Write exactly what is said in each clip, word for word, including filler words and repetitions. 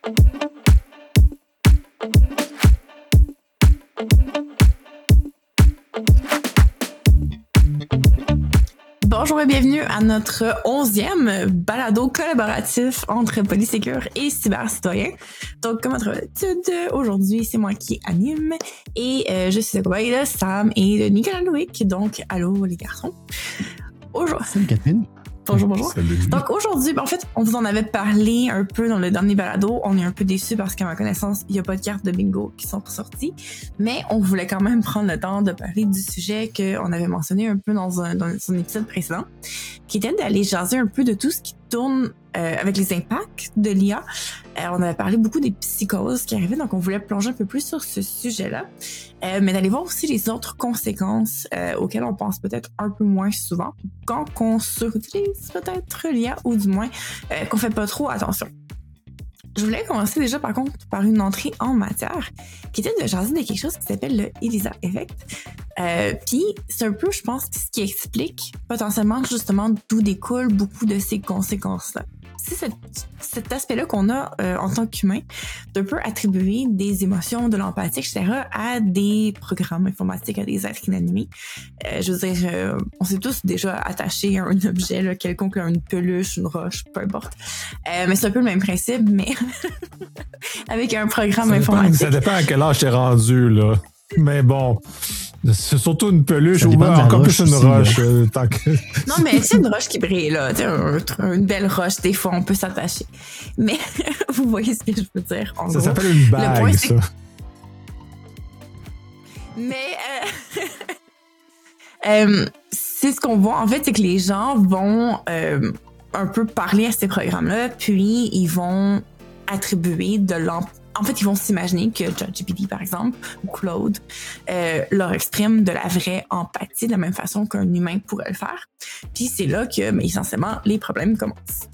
Bonjour et bienvenue à notre onzième balado collaboratif entre Polysécure et Cybercitoyen. Donc, comme à d'habitude, aujourd'hui, c'est moi qui anime et euh, je suis accompagnée de Sam et de Nicolas Loïc. Donc, allô les garçons. Aujourd'hui... Salut Catherine. Bonjour, bonjour. Salut. Donc aujourd'hui, ben, en fait, on vous en avait parlé un peu dans le dernier balado. On est un peu déçus parce qu'à ma connaissance, il n'y a pas de cartes de bingo qui sont sorties. Mais on voulait quand même prendre le temps de parler du sujet qu'on avait mentionné un peu dans un, dans son épisode précédent, qui était d'aller jaser un peu de tout ce qui tourne euh, avec les impacts de l'I A. Euh, on avait parlé beaucoup des psychoses qui arrivaient, donc on voulait plonger un peu plus sur ce sujet-là. Euh, mais d'aller voir aussi les autres conséquences euh, auxquelles on pense peut-être un peu moins souvent quand on surutilise peut-être l'I A ou du moins euh, qu'on fait pas trop attention. Je voulais commencer déjà par contre par une entrée en matière qui était de jaser de quelque chose qui s'appelle le ELISA Effect. Euh, Puis c'est un peu, je pense, ce qui explique potentiellement justement d'où découlent beaucoup de ces conséquences-là. C'est cet, cet aspect-là qu'on a euh, en tant qu'humain d'un peu attribuer des émotions, de l'empathie, et cetera à des programmes informatiques, à des êtres inanimés. Euh, je veux dire, euh, on s'est tous déjà attachés à un objet là, quelconque, là, une peluche, une roche, peu importe. Euh, mais c'est un peu le même principe, mais avec un programme ça informatique. Dépend, ça dépend à quel âge t'es rendu, là. Mais bon... C'est surtout une peluche ou encore plus une roche. Euh, tant que... Non, mais c'est une roche qui brille, là. Un, une belle roche, des fois, on peut s'attacher. Mais vous voyez ce que je veux dire. En ça gros, s'appelle une bague, point, ça. Mais euh... euh, c'est ce qu'on voit, en fait, c'est que les gens vont euh, un peu parler à ces programmes-là, puis ils vont attribuer de l'empathie. En fait, ils vont s'imaginer que ChatGPT, par exemple, ou Claude, euh, leur exprime de la vraie empathie de la même façon qu'un humain pourrait le faire. Puis c'est là que, mais essentiellement, les problèmes commencent.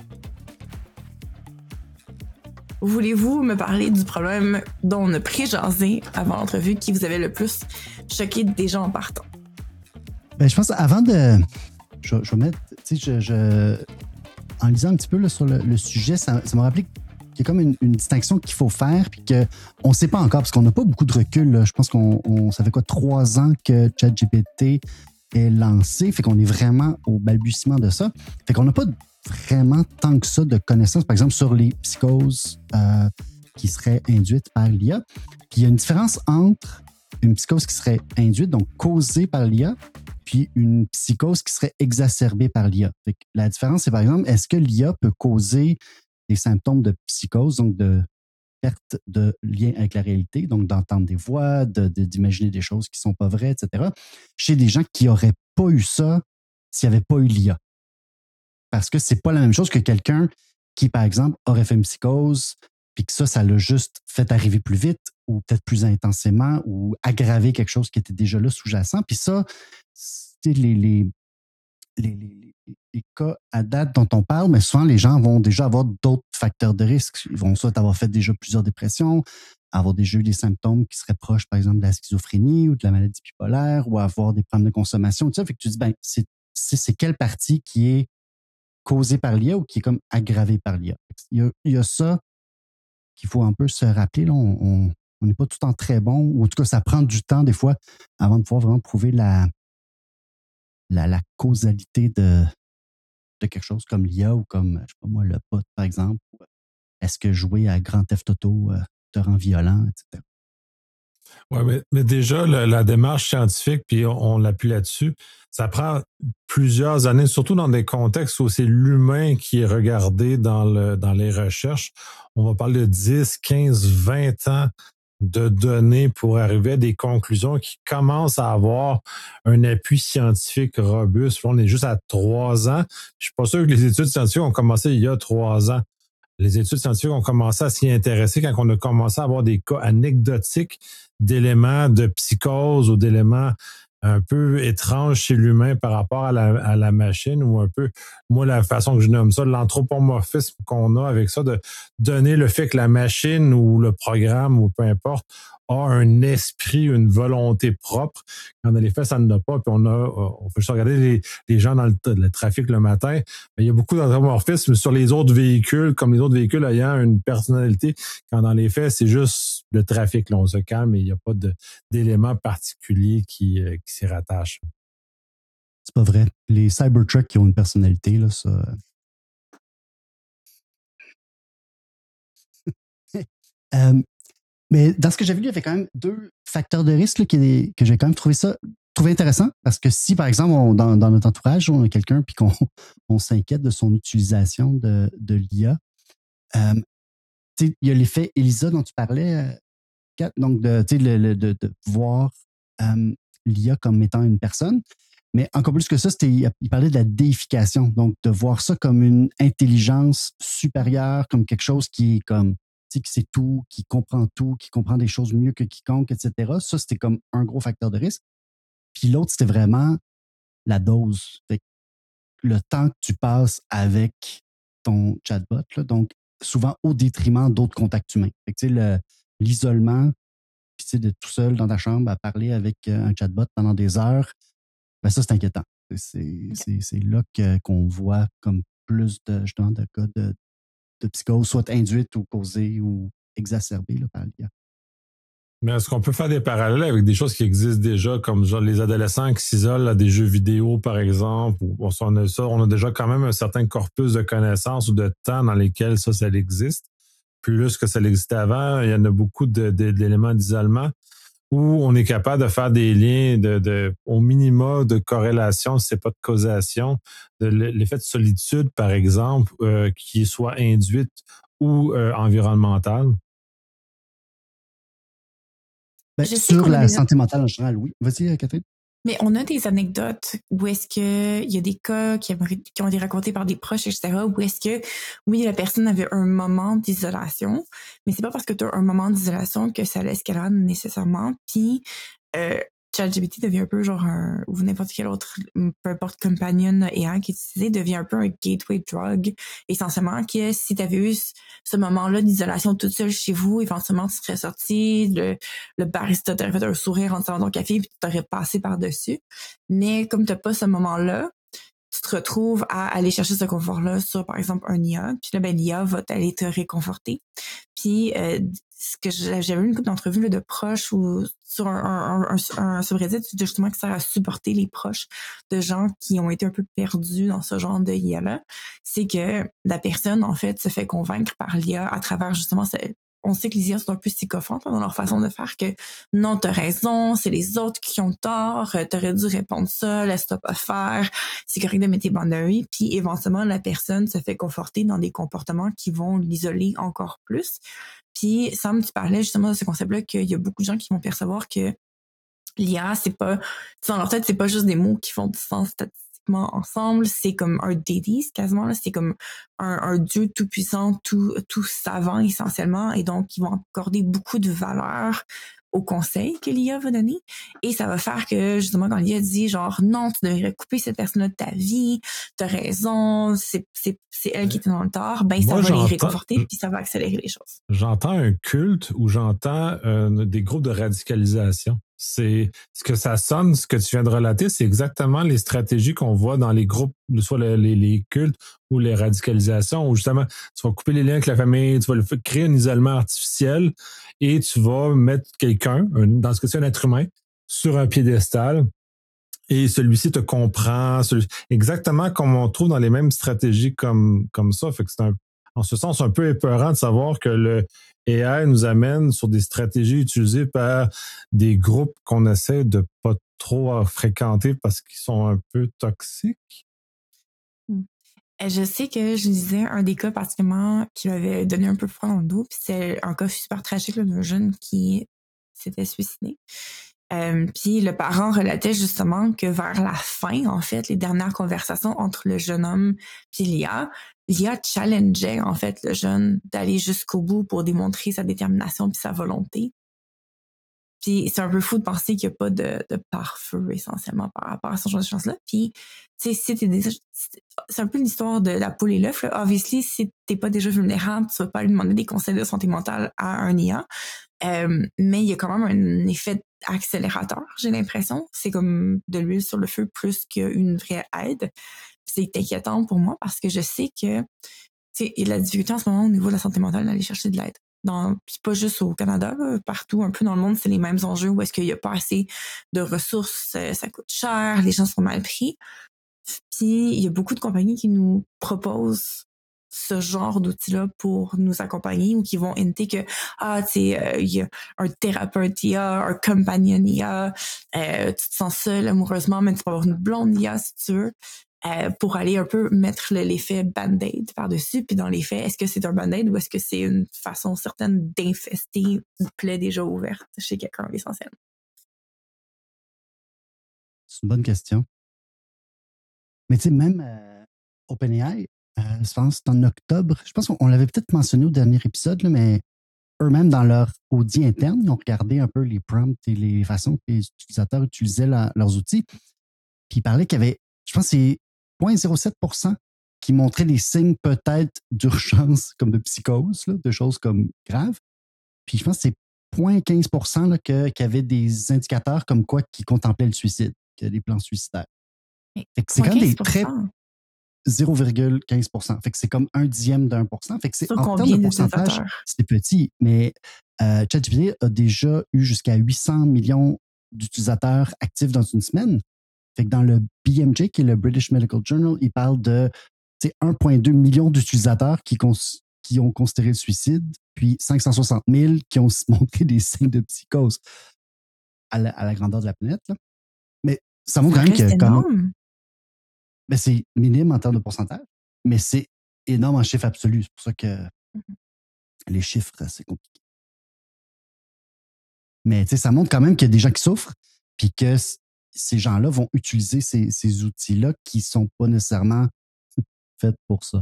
Voulez-vous me parler du problème dont on a pré-jasé avant l'entrevue qui vous avait le plus choqué déjà en partant? Ben, je pense, avant de... Je, je vais mettre... Tu sais, je, je... En lisant un petit peu là, sur le, le sujet, ça, ça m'a rappelé qu'il y a comme une, une distinction qu'il faut faire, puis qu'on ne sait pas encore, parce qu'on n'a pas beaucoup de recul. Là. Je pense qu'on on, ça fait quoi, trois ans que ChatGPT est lancé, fait qu'on est vraiment au balbutiement de ça. Fait qu'on n'a pas vraiment tant que ça de connaissances, par exemple, sur les psychoses euh, qui seraient induites par l'I A. Puis il y a une différence entre une psychose qui serait induite, donc causée par l'I A, puis une psychose qui serait exacerbée par l'I A. Fait que la différence, c'est par exemple, est-ce que l'I A peut causer des symptômes de psychose, donc de perte de lien avec la réalité, donc d'entendre des voix, de, de, d'imaginer des choses qui ne sont pas vraies, et cetera, chez des gens qui n'auraient pas eu ça s'il n'y avait pas eu l'I A. Parce que c'est pas la même chose que quelqu'un qui, par exemple, aurait fait une psychose, puis que ça, ça l'a juste fait arriver plus vite, ou peut-être plus intensément, ou aggraver quelque chose qui était déjà là sous-jacent. Puis ça, c'est les, les, les, les, les cas à date dont on parle, mais souvent, les gens vont déjà avoir d'autres facteurs de risque. Ils vont soit avoir fait déjà plusieurs dépressions, avoir déjà eu des symptômes qui seraient proches, par exemple, de la schizophrénie ou de la maladie bipolaire, ou avoir des problèmes de consommation, tout ça. Fait que tu dis, ben, c'est, c'est, c'est quelle partie qui est causée par l'I A ou qui est comme aggravée par l'I A. Il y a, il y a ça qu'il faut un peu se rappeler. Là, on n'est pas tout le temps très bon, ou en tout cas, ça prend du temps des fois avant de pouvoir vraiment prouver la, la, la causalité de, de quelque chose comme l'I A ou comme, je sais pas moi, le pot, par exemple. Est-ce que jouer à Grand Theft Auto euh, te rend violent, et cetera. Oui, mais, mais déjà, la, la démarche scientifique, puis on, on l'appuie là-dessus, ça prend plusieurs années, surtout dans des contextes où c'est l'humain qui est regardé dans, le, dans les recherches. On va parler de dix, quinze, vingt ans de données pour arriver à des conclusions qui commencent à avoir un appui scientifique robuste. On est juste à trois ans. Je suis pas sûr que les études scientifiques ont commencé il y a trois ans. Les études scientifiques ont commencé à s'y intéresser quand on a commencé à avoir des cas anecdotiques d'éléments de psychose ou d'éléments un peu étranges chez l'humain par rapport à la, à la machine, ou un peu, moi, la façon que je nomme ça, l'anthropomorphisme qu'on a avec ça, de donner le fait que la machine ou le programme ou peu importe a un esprit, une volonté propre. Quand dans les faits, ça ne l'a pas. Puis on a, on peut juste regarder les, les gens dans le, le trafic le matin. Mais il y a beaucoup d'anthropomorphisme sur les autres véhicules, comme les autres véhicules ayant une personnalité. Quand dans les faits, c'est juste le trafic. Là, on se calme et il n'y a pas de, d'éléments particuliers qui, euh, qui s'y rattachent. C'est pas vrai. Les Cybertrucks qui ont une personnalité, là, ça. euh, mais dans ce que j'avais lu, il y avait quand même deux facteurs de risque là, qui, que j'ai quand même trouvé ça trouvé intéressant. Parce que si, par exemple, on, dans, dans notre entourage, on a quelqu'un puis qu'on on s'inquiète de son utilisation de, de l'I A, euh, il y a l'effet Elisa dont tu parlais, euh, donc de, le, le, de, de voir euh, l'I A comme étant une personne. Mais encore plus que ça, c'était, il parlait de la déification. Donc, de voir ça comme une intelligence supérieure, comme quelque chose qui est comme, tu sais, qui sait tout, qui comprend tout, qui comprend des choses mieux que quiconque, et cetera. Ça, c'était comme un gros facteur de risque. Puis l'autre, c'était vraiment la dose. Fait que le temps que tu passes avec ton chatbot, là, donc souvent au détriment d'autres contacts humains. Fait que, tu sais, le, l'isolement, puis tu sais, d'être tout seul dans ta chambre à parler avec un chatbot pendant des heures, ben ça, c'est inquiétant. C'est, okay. c'est, c'est là que, qu'on voit comme plus de, justement, de cas de, de psychose, soit induite ou causée ou exacerbée là, par l'I A. Mais est-ce qu'on peut faire des parallèles avec des choses qui existent déjà, comme genre les adolescents qui s'isolent à des jeux vidéo, par exemple, ou on a ça, on a déjà quand même un certain corpus de connaissances ou de temps dans lesquels ça, ça existe. Plus que ça existait avant, il y en a beaucoup de, de, d'éléments d'isolement où on est capable de faire des liens de, de au minima de corrélation, si c'est pas de causation, de l'effet de solitude, par exemple, euh, qui soit induite ou euh, environnementale. Ben, sur la santé mentale en général, oui. Vas-y, Catherine. Mais on a des anecdotes où est-ce que il y a des cas qui, qui ont été racontés par des proches, et cetera, où est-ce que, oui, la personne avait un moment d'isolation, mais c'est pas parce que tu as un moment d'isolation que ça l'escalade nécessairement. Puis, euh, ChatGPT devient un peu genre un, ou n'importe quel autre, peu importe, companion A I qui est utilisé, devient un peu un gateway drug. Essentiellement, que si tu avais eu ce moment-là d'isolation toute seule chez vous, éventuellement, tu serais sorti, le, le barista t'aurait fait un sourire en te servant ton café, puis tu t'aurais passé par-dessus. Mais comme tu n'as pas ce moment-là, tu te retrouves à aller chercher ce confort-là sur, par exemple, un I A. Puis là, ben, l'I A va t'aller te réconforter. Puis, euh, ce que j'avais une couple d'entrevues là, de proches ou sur un, un, un, un subreddit justement qui sert à supporter les proches de gens qui ont été un peu perdus dans ce genre de I A-là, c'est que la personne, en fait, se fait convaincre par l'I A à travers justement cette, on sait que les I A sont un peu psychophantes dans leur façon de faire, que non, t'as raison, c'est les autres qui ont tort, t'aurais dû répondre ça, laisse-toi pas faire, c'est correct de mettre tes boundaries, puis éventuellement, la personne se fait conforter dans des comportements qui vont l'isoler encore plus. Puis, Sam, tu parlais justement de ce concept-là qu'il y a beaucoup de gens qui vont percevoir que l'I A, c'est pas, dans leur tête, c'est pas juste des mots qui font du sens statistiquement ensemble, c'est comme un déity, quasiment, là, c'est comme un, un dieu tout-puissant, tout, tout savant, essentiellement, et donc, ils vont accorder beaucoup de valeur au conseil que l'I A va donner, et ça va faire que, justement, quand l'I A dit, genre, non, tu devrais couper cette personne-là de ta vie, t'as raison, c'est, c'est, c'est elle qui était dans le tort, ben, Moi, ça va les réconforter, puis ça va accélérer les choses. J'entends un culte ou j'entends euh, des groupes de radicalisation. C'est ce que ça sonne, ce que tu viens de relater, c'est exactement les stratégies qu'on voit dans les groupes, soit les, les, les cultes ou les radicalisations, où justement, tu vas couper les liens avec la famille, tu vas créer un isolement artificiel et tu vas mettre quelqu'un, dans ce cas-ci un être humain, sur un piédestal et celui-ci te comprend, celui, exactement comme on trouve dans les mêmes stratégies comme, comme ça. Fait que c'est un, en ce sens un peu épeurant de savoir que le A I nous amène sur des stratégies utilisées par des groupes qu'on essaie de pas trop fréquenter parce qu'ils sont un peu toxiques. Je sais que je disais un des cas particulièrement qui m'avait donné un peu froid dans le dos, puis c'est un cas super tragique là, d'un jeune qui s'était suicidé. Euh, puis le parent relatait justement que vers la fin, en fait, les dernières conversations entre le jeune homme puis l'I A, l'I A challengeait en fait le jeune d'aller jusqu'au bout pour démontrer sa détermination puis sa volonté. Puis c'est un peu fou de penser qu'il n'y a pas de, de pare-feu essentiellement par rapport à ce genre de choses-là. Puis, tu sais, si t'es déjà, c'est un peu l'histoire de la poule et l'œuf. Là. Obviously, si t'es pas déjà vulnérable, tu vas pas lui demander des conseils de santé mentale à un I A. Euh, mais il y a quand même un effet accélérateur, j'ai l'impression. C'est comme de l'huile sur le feu plus qu'une vraie aide. C'est inquiétant pour moi parce que je sais que, tu sais, il y a de la difficulté en ce moment au niveau de la santé mentale d'aller chercher de l'aide. Dans, puis pas juste au Canada, là, partout un peu dans le monde, c'est les mêmes enjeux où est-ce qu'il n'y a pas assez de ressources, euh, ça coûte cher, les gens sont mal pris. Puis il y a beaucoup de compagnies qui nous proposent ce genre d'outils-là pour nous accompagner ou qui vont indiquer que, ah, tu sais, euh, il y a un thérapeute I A, un compagnon I A, euh, tu te sens seul amoureusement, mais tu peux avoir une blonde I A si tu veux. Euh, pour aller un peu mettre le, l'effet band-aid par-dessus. Puis dans les faits, est-ce que c'est un band-aid ou est-ce que c'est une façon certaine d'infester une plaie déjà ouverte chez quelqu'un essentiellement? C'est une bonne question. Mais tu sais, même euh, OpenAI, euh, je pense en octobre, je pense qu'on l'avait peut-être mentionné au dernier épisode, là, mais eux-mêmes, dans leur audit interne, ils ont regardé un peu les prompts et les façons que les utilisateurs utilisaient la, leurs outils. Puis ils parlaient qu'il y avait, je pense que c'est zéro virgule zéro sept pour cent qui montraient des signes peut-être d'urgence, comme de psychose, là, de choses comme graves. Puis je pense que c'est zéro virgule quinze pour cent là, que, qu'il y avait des indicateurs comme quoi qui contemplaient le suicide, qu'il y a des plans suicidaires. Fait que c'est quand même des très zéro virgule quinze pour cent. Fait que c'est comme un dixième d'un pour cent. Fait que c'est sur en termes de pourcentage, c'est petit, mais euh, ChatGPT a déjà eu jusqu'à huit cents millions d'utilisateurs actifs dans une semaine. Fait que dans le B M J, qui est le British Medical Journal, il parle de un virgule deux million d'utilisateurs qui, cons- qui ont considéré le suicide, puis cinq cent soixante mille qui ont montré des signes de psychose à la, à la grandeur de la planète. Là. Mais ça montre ça quand même que énorme. comme ben, c'est minime en termes de pourcentage, mais c'est énorme en chiffre absolu. C'est pour ça que mm-hmm. les chiffres, c'est compliqué. Mais ça montre quand même qu'il y a des gens qui souffrent, puis que ces gens-là vont utiliser ces, ces outils-là qui ne sont pas nécessairement faits pour ça.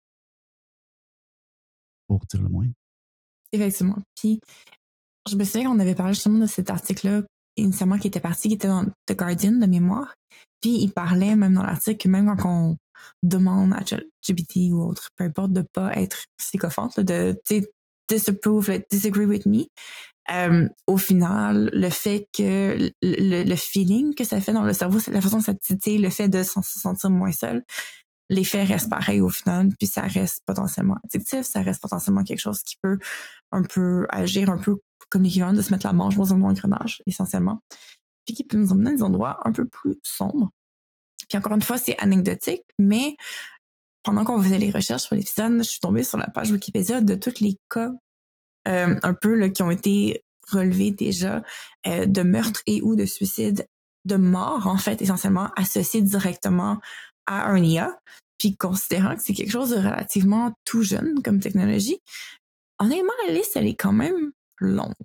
Pour dire le moins. Effectivement. Puis, je me souviens qu'on avait parlé justement de cet article-là, initialement, qui était parti, qui était dans The Guardian de mémoire. Puis, il parlait même dans l'article que même quand on demande à ChatGPT ou autre, peu importe, de ne pas être sycophante, de disapprove, like, disagree with me, Euh, au final, le fait que le, le, le feeling que ça fait dans le cerveau, c'est la façon que ça titille, le fait de se sentir moins seul, l'effet reste pareil au final, puis ça reste potentiellement addictif, ça reste potentiellement quelque chose qui peut un peu agir un peu comme l'équivalent de se mettre la manche dans un engrenage, essentiellement, puis qui peut nous emmener dans des endroits un peu plus sombres. Puis encore une fois, c'est anecdotique, mais pendant qu'on faisait les recherches sur l'épisode, je suis tombée sur la page Wikipédia de tous les cas Euh, un peu là, qui ont été relevés déjà euh, de meurtres et ou de suicides, de morts en fait essentiellement associés directement à un I A, puis considérant que c'est quelque chose de relativement tout jeune comme technologie, honnêtement la liste elle est quand même longue.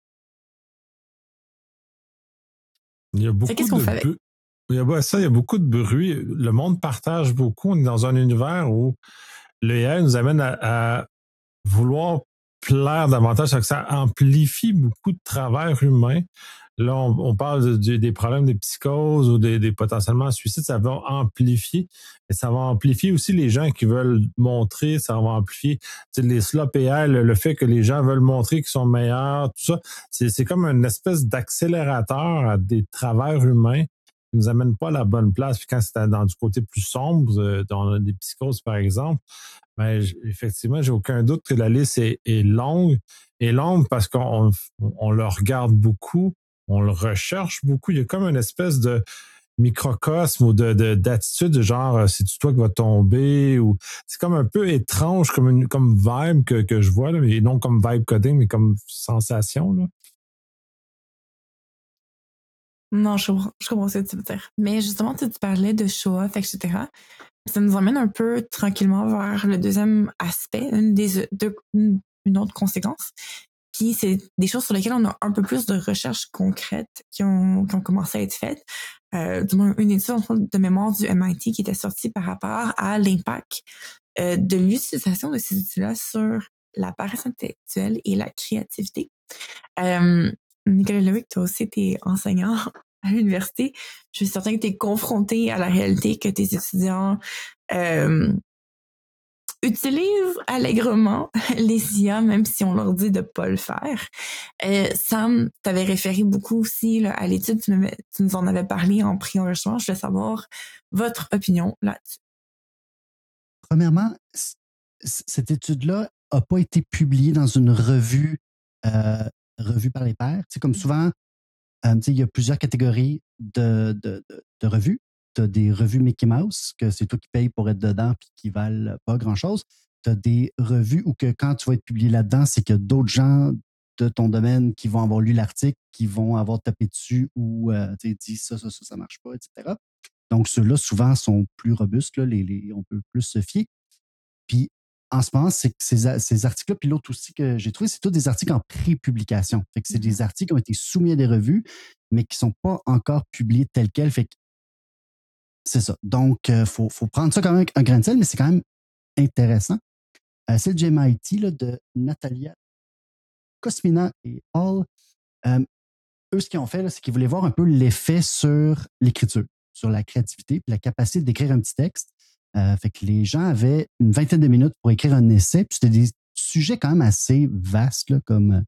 Il y a beaucoup fait, qu'est-ce qu'on de fait avec? bu- il y a, ça, il y a beaucoup de bruit. Le monde partage beaucoup. On est dans un univers où le A I nous amène à, à vouloir plaire davantage, ça, que ça amplifie beaucoup de travers humains. Là, on, on parle de, de, des problèmes des psychoses ou des, des potentiellement suicides, ça va amplifier. Et ça va amplifier aussi les gens qui veulent montrer, ça va amplifier les slop A I, le, le fait que les gens veulent montrer qu'ils sont meilleurs, tout ça. C'est, c'est comme une espèce d'accélérateur à des travers humains qui nous amène pas à la bonne place. Puis quand c'est dans du côté plus sombre, dans des psychoses, par exemple, ben, effectivement, j'ai aucun doute que la liste est, est longue. Et longue parce qu'on on, on le regarde beaucoup, on le recherche beaucoup. Il y a comme une espèce de microcosme ou de, de, d'attitude, genre, c'est-tu toi qui va tomber? Ou c'est comme un peu étrange comme, une, comme vibe que, que je vois, là, et non comme vibe coding, mais comme sensation. Là. Non, je, je comprends ce que tu veux dire. Mais justement, tu, tu parlais de show-off, et cetera. Ça nous emmène un peu tranquillement vers le deuxième aspect, une des deux, une autre conséquence. Puis c'est des choses sur lesquelles on a un peu plus de recherches concrètes qui ont, qui ont commencé à être faites. Euh, du moins, une étude de mémoire du M I T qui était sortie par rapport à l'impact euh, de l'utilisation de ces outils-là sur la paresse intellectuelle et la créativité. Euh, Nicolas Lewick, toi aussi, tu es enseignant à l'université. Je suis certain que tu es confronté à la réalité que tes étudiants euh, utilisent allègrement les I A, même si on leur dit de ne pas le faire. Euh, Sam, tu avais référé beaucoup aussi là, à l'étude, tu, tu nous en avais parlé en pré-enregistrement. Je veux savoir votre opinion là-dessus. Premièrement, c- cette étude-là n'a pas été publiée dans une revue, euh, revue par les pairs. Tu sais, comme souvent, euh, tu sais, il y a plusieurs catégories de, de, de, de revues. Tu as des revues Mickey Mouse, que c'est toi qui payes pour être dedans puis qui valent pas grand-chose. Tu as des revues où que quand tu vas être publié là-dedans, c'est que d'autres gens de ton domaine qui vont avoir lu l'article, qui vont avoir tapé dessus ou euh, tu sais, dit ça, ça, ça, ça marche pas, et cetera. Donc, ceux-là, souvent, sont plus robustes. Là, les, les, on peut plus se fier. Puis, en ce moment, c'est que ces, ces articles-là, puis l'autre aussi que j'ai trouvé, c'est tous des articles en pré-publication. Fait que c'est des articles qui ont été soumis à des revues, mais qui ne sont pas encore publiés tels quels. Fait que c'est ça. Donc, il euh, faut, faut prendre ça quand même avec un grain de sel, mais c'est quand même intéressant. Euh, c'est le G M I T là, de Natalia Cosmina et Hall. Euh, eux, ce qu'ils ont fait, là, c'est qu'ils voulaient voir un peu l'effet sur l'écriture, sur la créativité, puis la capacité d'écrire un petit texte. Euh, fait que les gens avaient une vingtaine de minutes pour écrire un essai, puis c'était des sujets quand même assez vastes, là, comme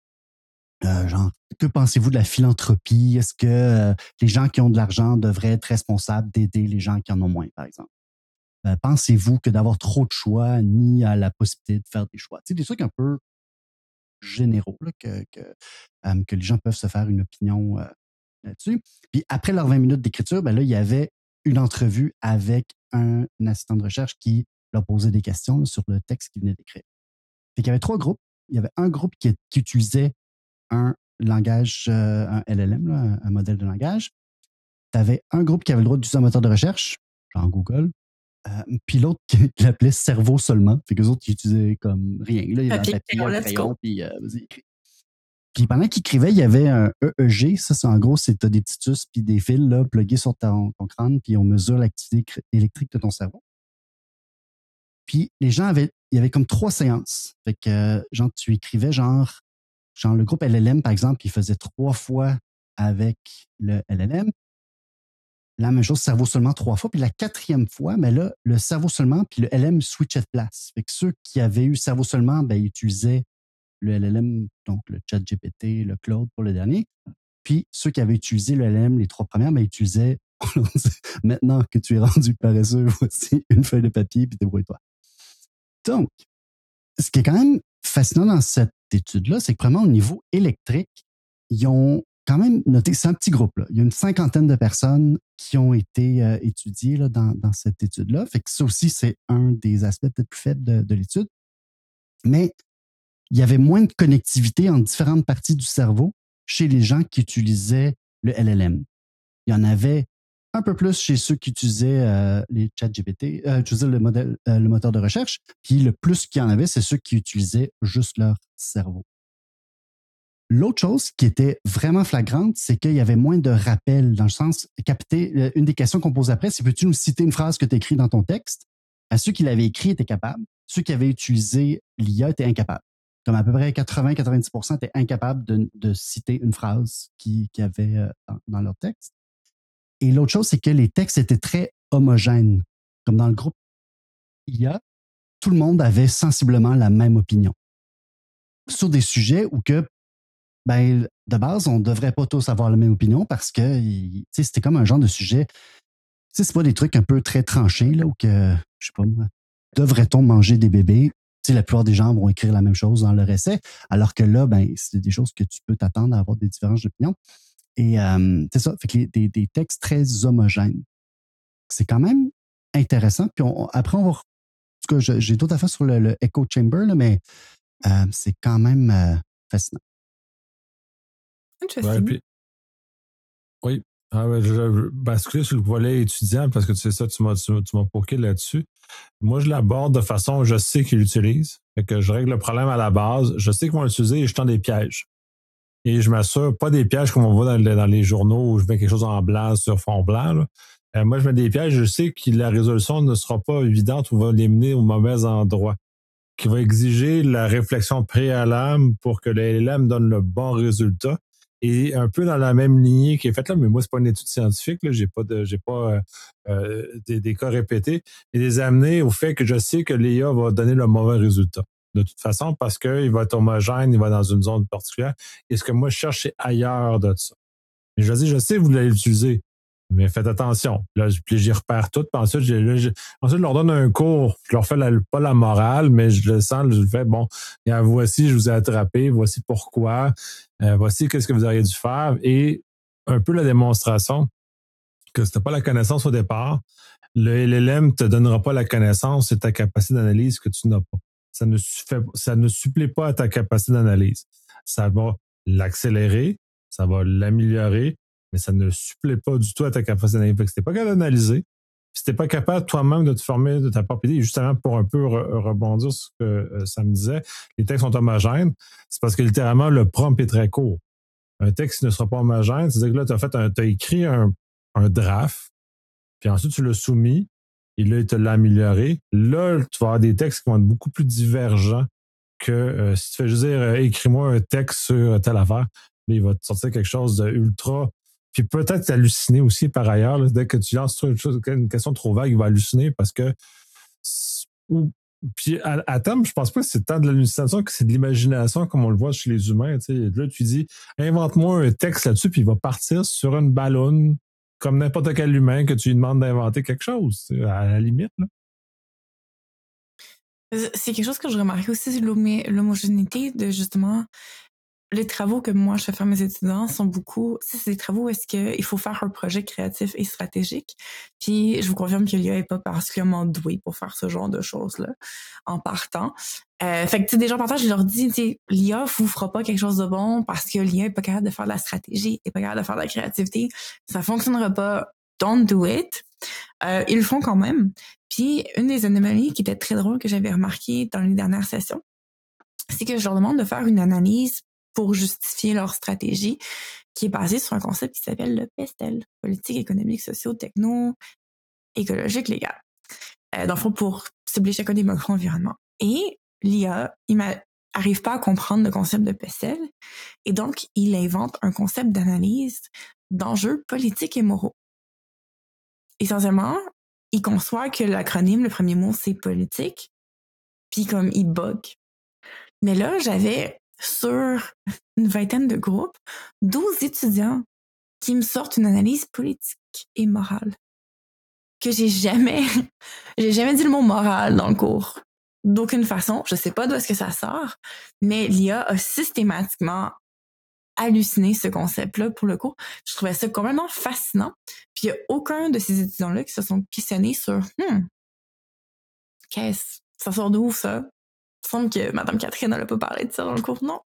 euh, genre, que pensez-vous de la philanthropie? Est-ce que euh, les gens qui ont de l'argent devraient être responsables d'aider les gens qui en ont moins, par exemple? Euh, pensez-vous que d'avoir trop de choix ni à la possibilité de faire des choix? Tu sais, des trucs un peu généraux là, que, que, euh, que les gens peuvent se faire une opinion euh, là-dessus. Puis après leurs vingt minutes d'écriture, ben là, il y avait une entrevue avec un, un assistant de recherche qui leur posait des questions là, sur le texte qu'ils venaient d'écrire. Fait qu'il y avait trois groupes. Il y avait un groupe qui, qui utilisait un langage, euh, un L L M, là, un, un modèle de langage. Tu avais un groupe qui avait le droit d'utiliser un moteur de recherche, genre Google, euh, puis l'autre qui, qui l'appelait cerveau seulement. Fait qu'eux autres, ils utilisaient comme rien. Là, il y avait un papier, un crayon, puis euh, vas-y, écris. Puis pendant qu'il écrivait, il y avait un E E G. Ça, c'est en gros, c'est tu as des petits tus puis des fils là, plugués sur ton, ton crâne, puis on mesure l'activité électrique de ton cerveau. Puis les gens avaient, il y avait comme trois séances. Fait que, euh, genre, tu écrivais genre, genre le groupe L L M, par exemple, il faisait trois fois avec le L L M. La même chose, cerveau seulement trois fois. Puis la quatrième fois, mais là, le cerveau seulement, puis le L L M switchait de place. Fait que ceux qui avaient eu cerveau seulement, ben, ils utilisaient le L L M, donc le ChatGPT, le Claude pour le dernier. Puis ceux qui avaient utilisé le L L M, les trois premières, ben, ils utilisaient maintenant que tu es rendu paresseux, voici une feuille de papier, puis débrouille-toi. Donc, ce qui est quand même fascinant dans cette étude-là, c'est que vraiment au niveau électrique, ils ont quand même noté, c'est un petit groupe, là. Il y a une cinquantaine de personnes qui ont été euh, étudiées là, dans, dans cette étude-là. Fait que ça aussi, c'est un des aspects peut-être plus faibles de, de l'étude. Mais il y avait moins de connectivité en différentes parties du cerveau chez les gens qui utilisaient le L L M. Il y en avait un peu plus chez ceux qui utilisaient euh, les ChatGPT, euh, utilisaient le, modèle, euh, le moteur de recherche, puis le plus qu'il y en avait, c'est ceux qui utilisaient juste leur cerveau. L'autre chose qui était vraiment flagrante, c'est qu'il y avait moins de rappels, dans le sens, capter, une des questions qu'on pose après, c'est peux-tu nous citer une phrase que tu as écrite dans ton texte? À ceux qui l'avaient écrit étaient capables, ceux qui avaient utilisé l'I A étaient incapables. Comme à peu près quatre-vingts à quatre-vingt-dix pour cent étaient incapables de, de citer une phrase qui, qui avait euh, dans, dans leur texte. Et l'autre chose, c'est que les textes étaient très homogènes. Comme dans le groupe I A, tout le monde avait sensiblement la même opinion sur des sujets où que, ben, de base, on ne devrait pas tous avoir la même opinion parce que c'était comme un genre de sujet. C'est pas des trucs un peu très tranchés, là, où que, je sais pas moi, devrait-on manger des bébés? T'sais, la plupart des gens vont écrire la même chose dans leur essai, alors que là, ben, c'est des choses que tu peux t'attendre à avoir des différences d'opinion. Et euh, c'est ça, fait que des, des textes très homogènes. C'est quand même intéressant. Puis on, après, on va. En tout cas, j'ai d'autres affaires sur le, le echo chamber, là, mais euh, c'est quand même euh, fascinant. Interesting. Ouais, puis, oui. Ah ouais, je vais basculer sur le volet étudiant parce que tu sais ça, tu m'as, tu, tu m'as poké là-dessus. Moi, je l'aborde de façon, je sais qu'ils l'utilisent. Fait que je règle le problème à la base. Je sais qu'ils vont l'utiliser et je tends des pièges. Et je m'assure, pas des pièges comme on voit dans, dans les journaux où je mets quelque chose en blanc sur fond blanc. Là. Euh, moi, je mets des pièges, je sais que la résolution ne sera pas évidente ou va les mener au mauvais endroit. Qui va exiger la réflexion préalable pour que le L L M donne le bon résultat. Et un peu dans la même lignée qui est faite là, mais moi, c'est pas une étude scientifique, là, j'ai pas de, j'ai pas euh, euh, des, des cas répétés, et les amener au fait que je sais que l'I A va donner le mauvais résultat. De toute façon, parce qu'il va être homogène, il va dans une zone particulière. Et ce que moi, je cherche, c'est ailleurs de ça. Et je dis, je sais que vous l'allez l'utiliser, mais faites attention. Là, puis j'y repère tout. Puis ensuite, j'ai, là, j'ai, ensuite, je leur donne un cours. Je leur fais la, pas la morale, mais je le sens, je le fais, bon, et voici, je vous ai attrapé, voici pourquoi, euh, voici qu'est-ce que vous auriez dû faire. Et un peu la démonstration que c'était pas la connaissance au départ. Le L L M te donnera pas la connaissance, c'est ta capacité d'analyse que tu n'as pas. Ça ne, suffit, ça ne supplée pas à ta capacité d'analyse. Ça va l'accélérer, ça va l'améliorer, mais ça ne supplée pas du tout à ta capacité d'analyse. Fait que si t'es pas capable d'analyser, si t'es pas capable toi-même de te former de ta propre idée, justement pour un peu re- rebondir sur ce que euh, ça me disait, les textes sont homogènes, c'est parce que littéralement le prompt est très court. Un texte ne sera pas homogène, c'est-à-dire que là, tu as fait un, t'as écrit un, un draft, puis ensuite tu l'as soumis, et là, il te l'a amélioré. Là, tu vas avoir des textes qui vont être beaucoup plus divergents que euh, si tu fais juste dire euh, écris-moi un texte sur telle affaire, là, il va te sortir quelque chose d'ultra. Puis peut-être halluciner aussi par ailleurs. Là, dès que tu lances une, chose, une question trop vague, il va halluciner parce que. Ou, puis à, à terme, je pense pas que c'est tant de l'hallucination que c'est de l'imagination comme on le voit chez les humains. Tu sais. Là, tu dis invente-moi un texte là-dessus, puis il va partir sur une ballonne comme n'importe quel humain que tu lui demandes d'inventer quelque chose, à la limite. Là. C'est quelque chose que je remarquais aussi, l'homogénéité de justement les travaux que moi je fais faire mes étudiants sont beaucoup, c'est des travaux où est-ce qu'il faut faire un projet créatif et stratégique. Puis je vous confirme que l'I A est pas particulièrement douée pour faire ce genre de choses-là en partant. Euh, fait que tu sais, des gens partant, je leur dis, tu sais, l'I A vous fera pas quelque chose de bon parce que l'I A est pas capable de faire de la stratégie, est pas capable de faire de la créativité. Ça fonctionnera pas. Don't do it. Euh, ils le font quand même. Puis une des anomalies qui était très drôle que j'avais remarqué dans les dernières sessions, c'est que je leur demande de faire une analyse pour justifier leur stratégie, qui est basée sur un concept qui s'appelle le PESTEL, politique économique, socio, techno, écologique, légale. Euh, dans le fond, pour cibler chacun des macro-environnements. Et l'I A, il n'arrive pas à comprendre le concept de PESTEL, et donc il invente un concept d'analyse d'enjeux politiques et moraux. Essentiellement, il conçoit que l'acronyme, le premier mot, c'est politique, puis comme il bug. Mais là, j'avais sur une vingtaine de groupes, douze étudiants qui me sortent une analyse politique et morale. Que j'ai jamais, j'ai jamais dit le mot moral dans le cours. D'aucune façon. Je sais pas d'où est-ce que ça sort, mais l'I A a systématiquement halluciné ce concept-là pour le cours. Je trouvais ça complètement fascinant. Puis il y a aucun de ces étudiants-là qui se sont questionnés sur, hmm, qu'est-ce, ça sort d'où ça? Il me semble que Mme Catherine n'a pas parlé de ça dans le cours, non.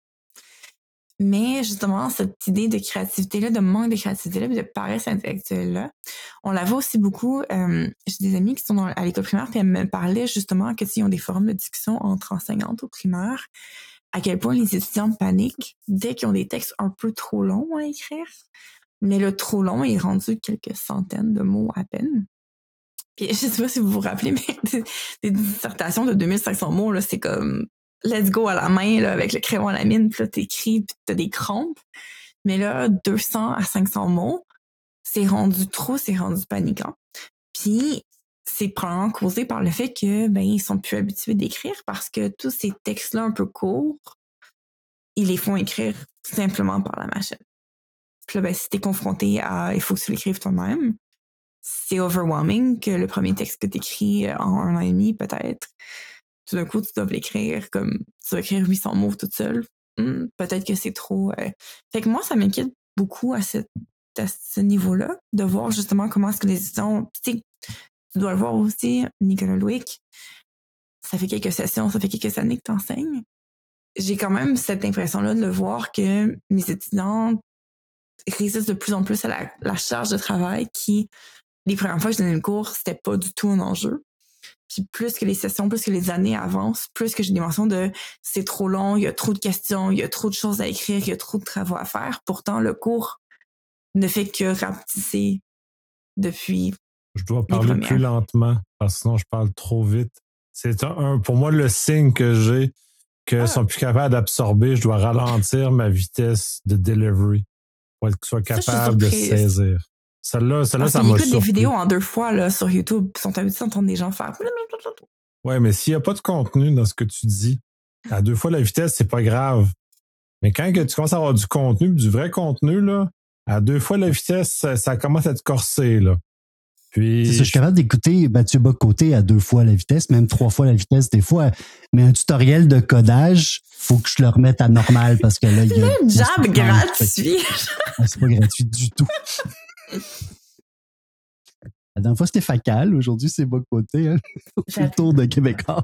Mais justement, cette idée de créativité-là, de manque de créativité-là, de paresse intellectuelle-là, on la voit aussi beaucoup. Euh, j'ai des amis qui sont dans, à l'école primaire, puis elles me parlaient justement que s'ils ont des forums de discussion entre enseignantes au primaire, à quel point les étudiants paniquent dès qu'ils ont des textes un peu trop longs à écrire. Mais le trop long est rendu quelques centaines de mots à peine. Puis je sais pas si vous vous rappelez, mais des, des dissertations de deux mille cinq cents mots, là, c'est comme let's go à la main, là, avec le crayon à la mine, puis là, t'écris, puis t'as des crampes. Mais là, deux cents à cinq cents mots, c'est rendu trop, c'est rendu paniquant. Puis c'est probablement causé par le fait que, ben, ils sont plus habitués d'écrire parce que tous ces textes-là un peu courts, ils les font écrire simplement par la machine. Puis là, ben, si t'es confronté à, il faut que tu l'écrives toi-même, c'est overwhelming que le premier texte que tu écris en un an et demi, peut-être, tout d'un coup, tu dois l'écrire comme tu vas écrire huit cents mots toute seule. Hmm, peut-être que c'est trop. Euh... Fait que moi, ça m'inquiète beaucoup à, cette, à ce niveau-là, de voir justement comment est-ce que les étudiants. Tu sais, tu dois le voir aussi, Nicolas Louic. Ça fait quelques sessions, ça fait quelques années que tu enseignes. J'ai quand même cette impression-là de le voir que mes étudiants résistent de plus en plus à la, la charge de travail qui. Les premières fois que je donnais le cours, c'était pas du tout un enjeu. Puis plus que les sessions, plus que les années avancent, plus que j'ai des mentions de c'est trop long, il y a trop de questions, il y a trop de choses à écrire, il y a trop de travaux à faire. Pourtant, le cours ne fait que rapetisser depuis. Je dois parler plus lentement parce que sinon je parle trop vite. C'est un, pour moi le signe que j'ai qu'ils Ah. sont plus capables d'absorber, je dois ralentir ma vitesse de delivery pour qu'ils soient Ça, je suis capables de surprise. saisir. Celle-là, celle-là, Parce ça qu'ils m'a écoutent des surpris. vidéos en deux fois là, sur YouTube, ils sont habitués d'entendre des gens faire. Ouais, mais s'il n'y a pas de contenu dans ce que tu dis, à deux fois la vitesse, c'est pas grave. Mais quand que tu commences à avoir du contenu, du vrai contenu, là, à deux fois la vitesse, ça, ça commence à te corser, là. Puis. C'est ça, je suis capable d'écouter Mathieu Bock-Côté à deux fois la vitesse, même trois fois la vitesse des fois. Mais un tutoriel de codage, faut que je le remette à normal parce que là, il y a. Le jab gratuit. C'est pas gratuit du tout. La dernière fois, c'était Facal. Aujourd'hui, c'est Bock-Côté. Hein. C'est le tour de Québécois.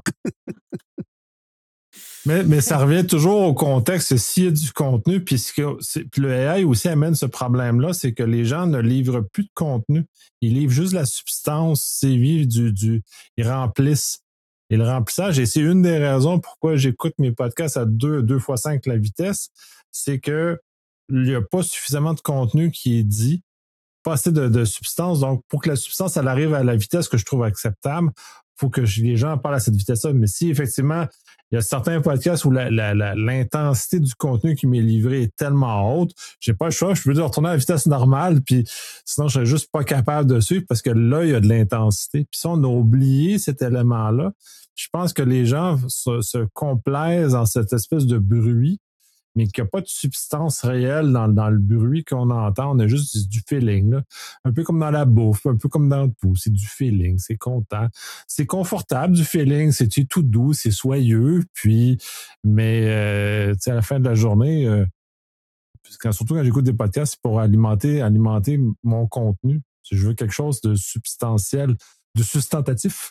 Mais, mais ça revient toujours au contexte. S'il y a du contenu, puis, ce que, puis le A I aussi amène ce problème-là, c'est que les gens ne livrent plus de contenu. Ils livrent juste la substance, c'est vivre du, du. Ils remplissent. Et le remplissage, et c'est une des raisons pourquoi j'écoute mes podcasts à deux, deux fois cinq la vitesse, c'est que il n'y a pas suffisamment de contenu qui est dit, pas assez de, de substance. Donc, pour que la substance, elle arrive à la vitesse que je trouve acceptable, il faut que je, les gens parlent à cette vitesse-là. Mais si, effectivement, il y a certains podcasts où la, la, la, l'intensité du contenu qui m'est livré est tellement haute, j'ai pas le choix, je peux dire retourner à la vitesse normale, puis sinon, je serais juste pas capable de suivre parce que là, il y a de l'intensité. Puis ça, on a oublié cet élément-là. Je pense que les gens se, se complaisent dans cette espèce de bruit, mais qu'il n'y a pas de substance réelle dans, dans le bruit qu'on entend. On a juste du, du feeling, là. Un peu comme dans la bouffe, un peu comme dans tout. C'est du feeling, c'est content. C'est confortable, du feeling. C'est, c'est tout doux, c'est soyeux. Puis, mais euh, à la fin de la journée, euh, quand, surtout quand j'écoute des podcasts, c'est pour alimenter, alimenter mon contenu. Si je veux quelque chose de substantiel, de substantatif.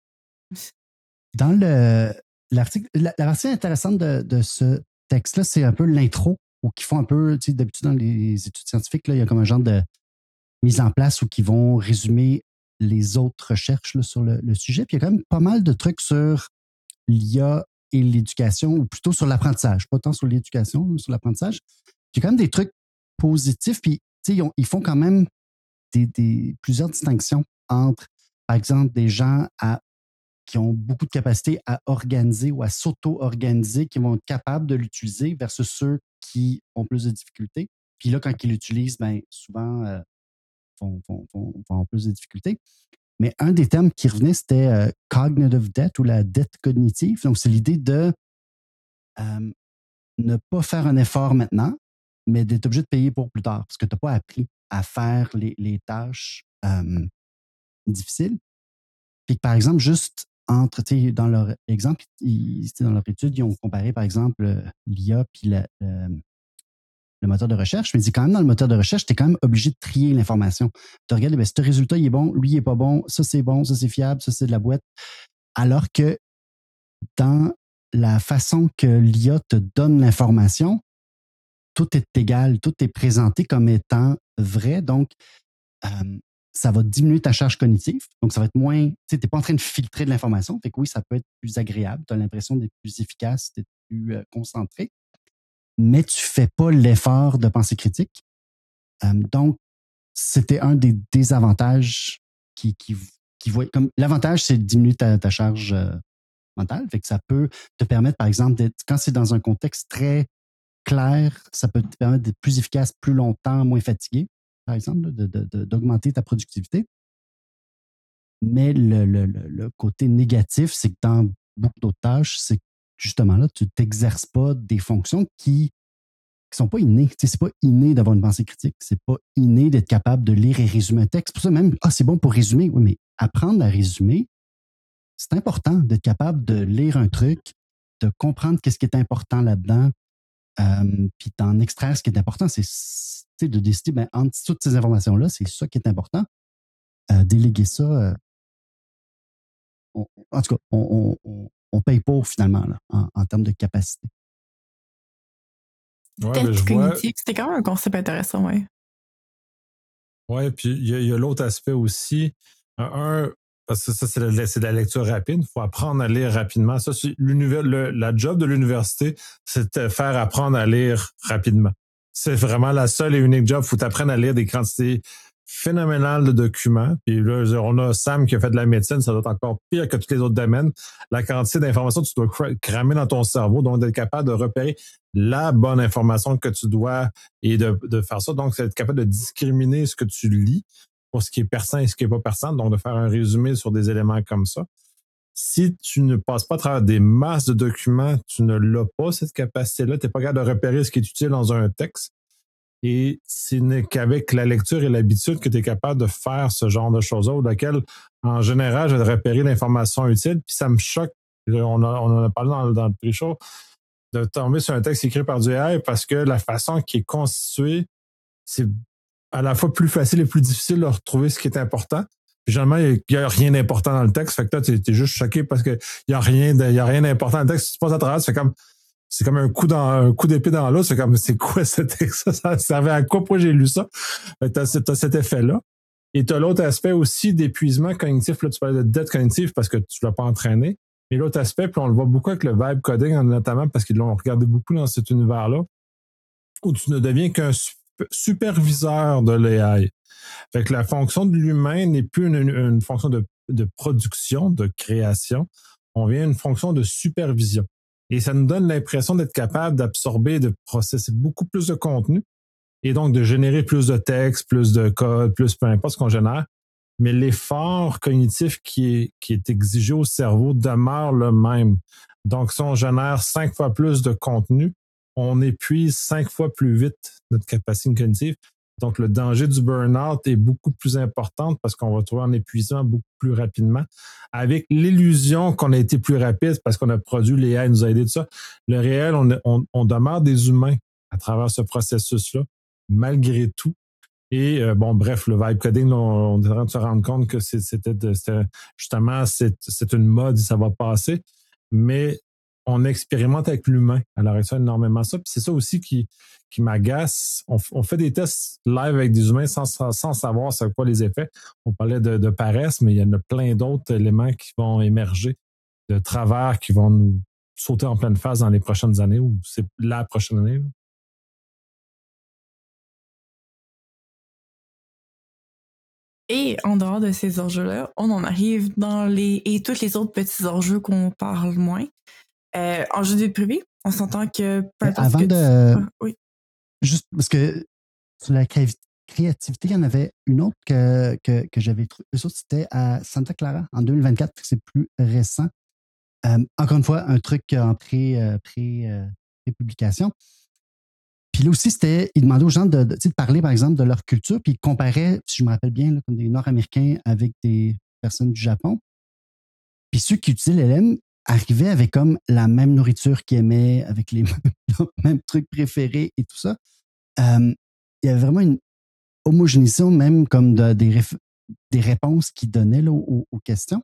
Dans le, l'article, la, la partie intéressante de, de ce texte-là, c'est un peu l'intro, où ils font un peu, tu sais, d'habitude dans les études scientifiques, là, il y a comme un genre de mise en place où ils vont résumer les autres recherches là, sur le, le sujet. Puis il y a quand même pas mal de trucs sur l'I A et l'éducation, ou plutôt sur l'apprentissage, pas tant sur l'éducation, mais sur l'apprentissage. Il y a quand même des trucs positifs, puis tu sais, ils, ont, ils font quand même des, des, plusieurs distinctions entre, par exemple, des gens à qui ont beaucoup de capacité à organiser ou à s'auto-organiser, qui vont être capables de l'utiliser versus ceux qui ont plus de difficultés. Puis là, quand ils l'utilisent, ben, souvent, euh, vont, vont, vont, vont avoir plus de difficultés. Mais un des termes qui revenait, c'était euh, cognitive debt ou la dette cognitive. Donc, c'est l'idée de euh, ne pas faire un effort maintenant, mais d'être obligé de payer pour plus tard parce que tu n'as pas appris à faire les, les tâches euh, difficiles. Puis, par exemple, juste entre, dans leur exemple, ils, dans leur étude, ils ont comparé, par exemple, l'I A puis le, le, le moteur de recherche. Mais quand même, dans le moteur de recherche, tu es quand même obligé de trier l'information. Tu regardes, ben, ce résultat, il est bon, lui, il n'est pas bon, ça, c'est bon, ça, c'est fiable, ça, c'est de la boîte. Alors que dans la façon que l'I A te donne l'information, tout est égal, tout est présenté comme étant vrai. Donc, euh, ça va diminuer ta charge cognitive. Donc, ça va être moins... Tu sais, tu n'es pas en train de filtrer de l'information. Fait que oui, ça peut être plus agréable. Tu as l'impression d'être plus efficace, d'être plus euh, concentré. Mais tu ne fais pas l'effort de pensée critique. Euh, donc, c'était un des désavantages qui, qui, qui voit... Comme, l'avantage, c'est de diminuer ta, ta charge euh, mentale. Fait que ça peut te permettre, par exemple, d'être... Quand c'est dans un contexte très clair, ça peut te permettre d'être plus efficace plus longtemps, moins fatigué, par exemple, de, de, de, d'augmenter ta productivité. Mais le, le, le côté négatif, c'est que dans beaucoup d'autres tâches, c'est que justement là, tu t'exerces pas des fonctions qui ne sont pas innées. Tu sais, c'est pas inné d'avoir une pensée critique. C'est pas inné d'être capable de lire et résumer un texte. Pour ça, même, ah, c'est bon pour résumer. Oui, mais apprendre à résumer, c'est important d'être capable de lire un truc, de comprendre qu'est-ce qui est important là-dedans, euh, puis d'en extraire ce qui est important. C'est de décider, ben, entre toutes ces informations-là, c'est ça qui est important. Euh, déléguer ça, euh, on, en tout cas, on, on, on paye pour finalement là, en, en termes de capacité. Ouais, Tête ben, je cognitive, vois... c'était quand même un concept intéressant, oui. Oui, puis il y, y a l'autre aspect aussi. Un, parce que ça, c'est de, c'est de la lecture rapide. Il faut apprendre à lire rapidement. Ça, c'est l'univers, le, la job de l'université, c'est de faire apprendre à lire rapidement. C'est vraiment la seule et unique job. Il faut t'apprendre à lire des quantités phénoménal de documents. Puis là, on a Sam qui a fait de la médecine, ça doit être encore pire que tous les autres domaines. La quantité d'informations que tu dois cramer dans ton cerveau, donc d'être capable de repérer la bonne information que tu dois et de, de faire ça. Donc, c'est être capable de discriminer ce que tu lis pour ce qui est pertinent et ce qui n'est pas pertinent. Donc, de faire un résumé sur des éléments comme ça. Si tu ne passes pas à travers des masses de documents, tu ne l'as pas, cette capacité-là. Tu n'es pas capable de repérer ce qui est utile dans un texte. Et ce n'est qu'avec la lecture et l'habitude que tu es capable de faire ce genre de choses-là, ou laquelle, en général, je vais repérer l'information utile. Puis ça me choque, on, a, on en a parlé dans, dans le pré-show, de tomber sur un texte écrit par du A I parce que la façon qui est constituée, c'est à la fois plus facile et plus difficile de retrouver ce qui est important. Puis généralement, il n'y a, a rien d'important dans le texte. Fait que là, tu es juste choqué parce qu'il n'y a rien de, il y a rien d'important dans le texte. Si tu passes à travers, c'est comme c'est comme un coup dans un coup d'épée dans l'eau. C'est comme c'est quoi ce texte? Ça servait à quoi? Pourquoi j'ai lu ça? Fait que t'as, t'as cet effet-là. Et tu as l'autre aspect aussi d'épuisement cognitif. Là, tu parlais de dette cognitive parce que tu ne l'as pas entraîné. Et l'autre aspect, puis on le voit beaucoup avec le vibe coding, notamment parce qu'ils l'ont regardé beaucoup dans cet univers-là, où tu ne deviens qu'un superviseur de l'A I. Fait que la fonction de l'humain n'est plus une, une, une fonction de, de production, de création. On vient une fonction de supervision. Et ça nous donne l'impression d'être capable d'absorber, de processer beaucoup plus de contenu et donc de générer plus de texte, plus de code, plus peu importe ce qu'on génère. Mais l'effort cognitif qui est, qui est exigé au cerveau demeure le même. Donc, si on génère cinq fois plus de contenu, on épuise cinq fois plus vite notre capacité cognitive. Donc, le danger du burn-out est beaucoup plus important parce qu'on va trouver un épuisement beaucoup plus rapidement. Avec l'illusion qu'on a été plus rapide parce qu'on a produit les A I, nous a aidé de ça. Le réel, on, on, on demeure des humains à travers ce processus-là, malgré tout. Et euh, bon, bref, le vibe coding, là, on, on devrait se rendre compte que c'est, c'était, de, c'était justement, c'est, c'est une mode, ça va passer. Mais on expérimente avec l'humain à l'heure actuelle énormément ça. Puis c'est ça aussi qui, qui m'agace. On, on fait des tests live avec des humains sans, sans, sans savoir c'est quoi les effets. On parlait de, de paresse, mais il y en a plein d'autres éléments qui vont émerger de travers qui vont nous sauter en pleine face dans les prochaines années ou c'est la prochaine année. Là. Et en dehors de ces enjeux-là, on en arrive dans les et tous les autres petits enjeux qu'on parle moins. Euh, enjeux de vie privée, on s'entend que peu importe Avant que de. tu... ah, oui. Juste parce que sur la créativité, il y en avait une autre que, que, que j'avais trouvée. Eux autres, c'était à Santa Clara en deux mille vingt-quatre, c'est plus récent. Euh, encore une fois, un truc en pré, euh, pré, euh, pré-publication. Puis là aussi, c'était, ils demandaient aux gens de, de, de parler, par exemple, de leur culture, puis ils comparaient, si je me rappelle bien, là, comme des Nord-Américains avec des personnes du Japon. Puis ceux qui utilisaient l'L M arrivaient avec comme la même nourriture qu'ils aimaient, avec les mêmes trucs préférés et tout ça. Euh, il y avait vraiment une homogénéisation, même comme de, des, réf- des réponses qu'ils donnaient là, aux, aux questions.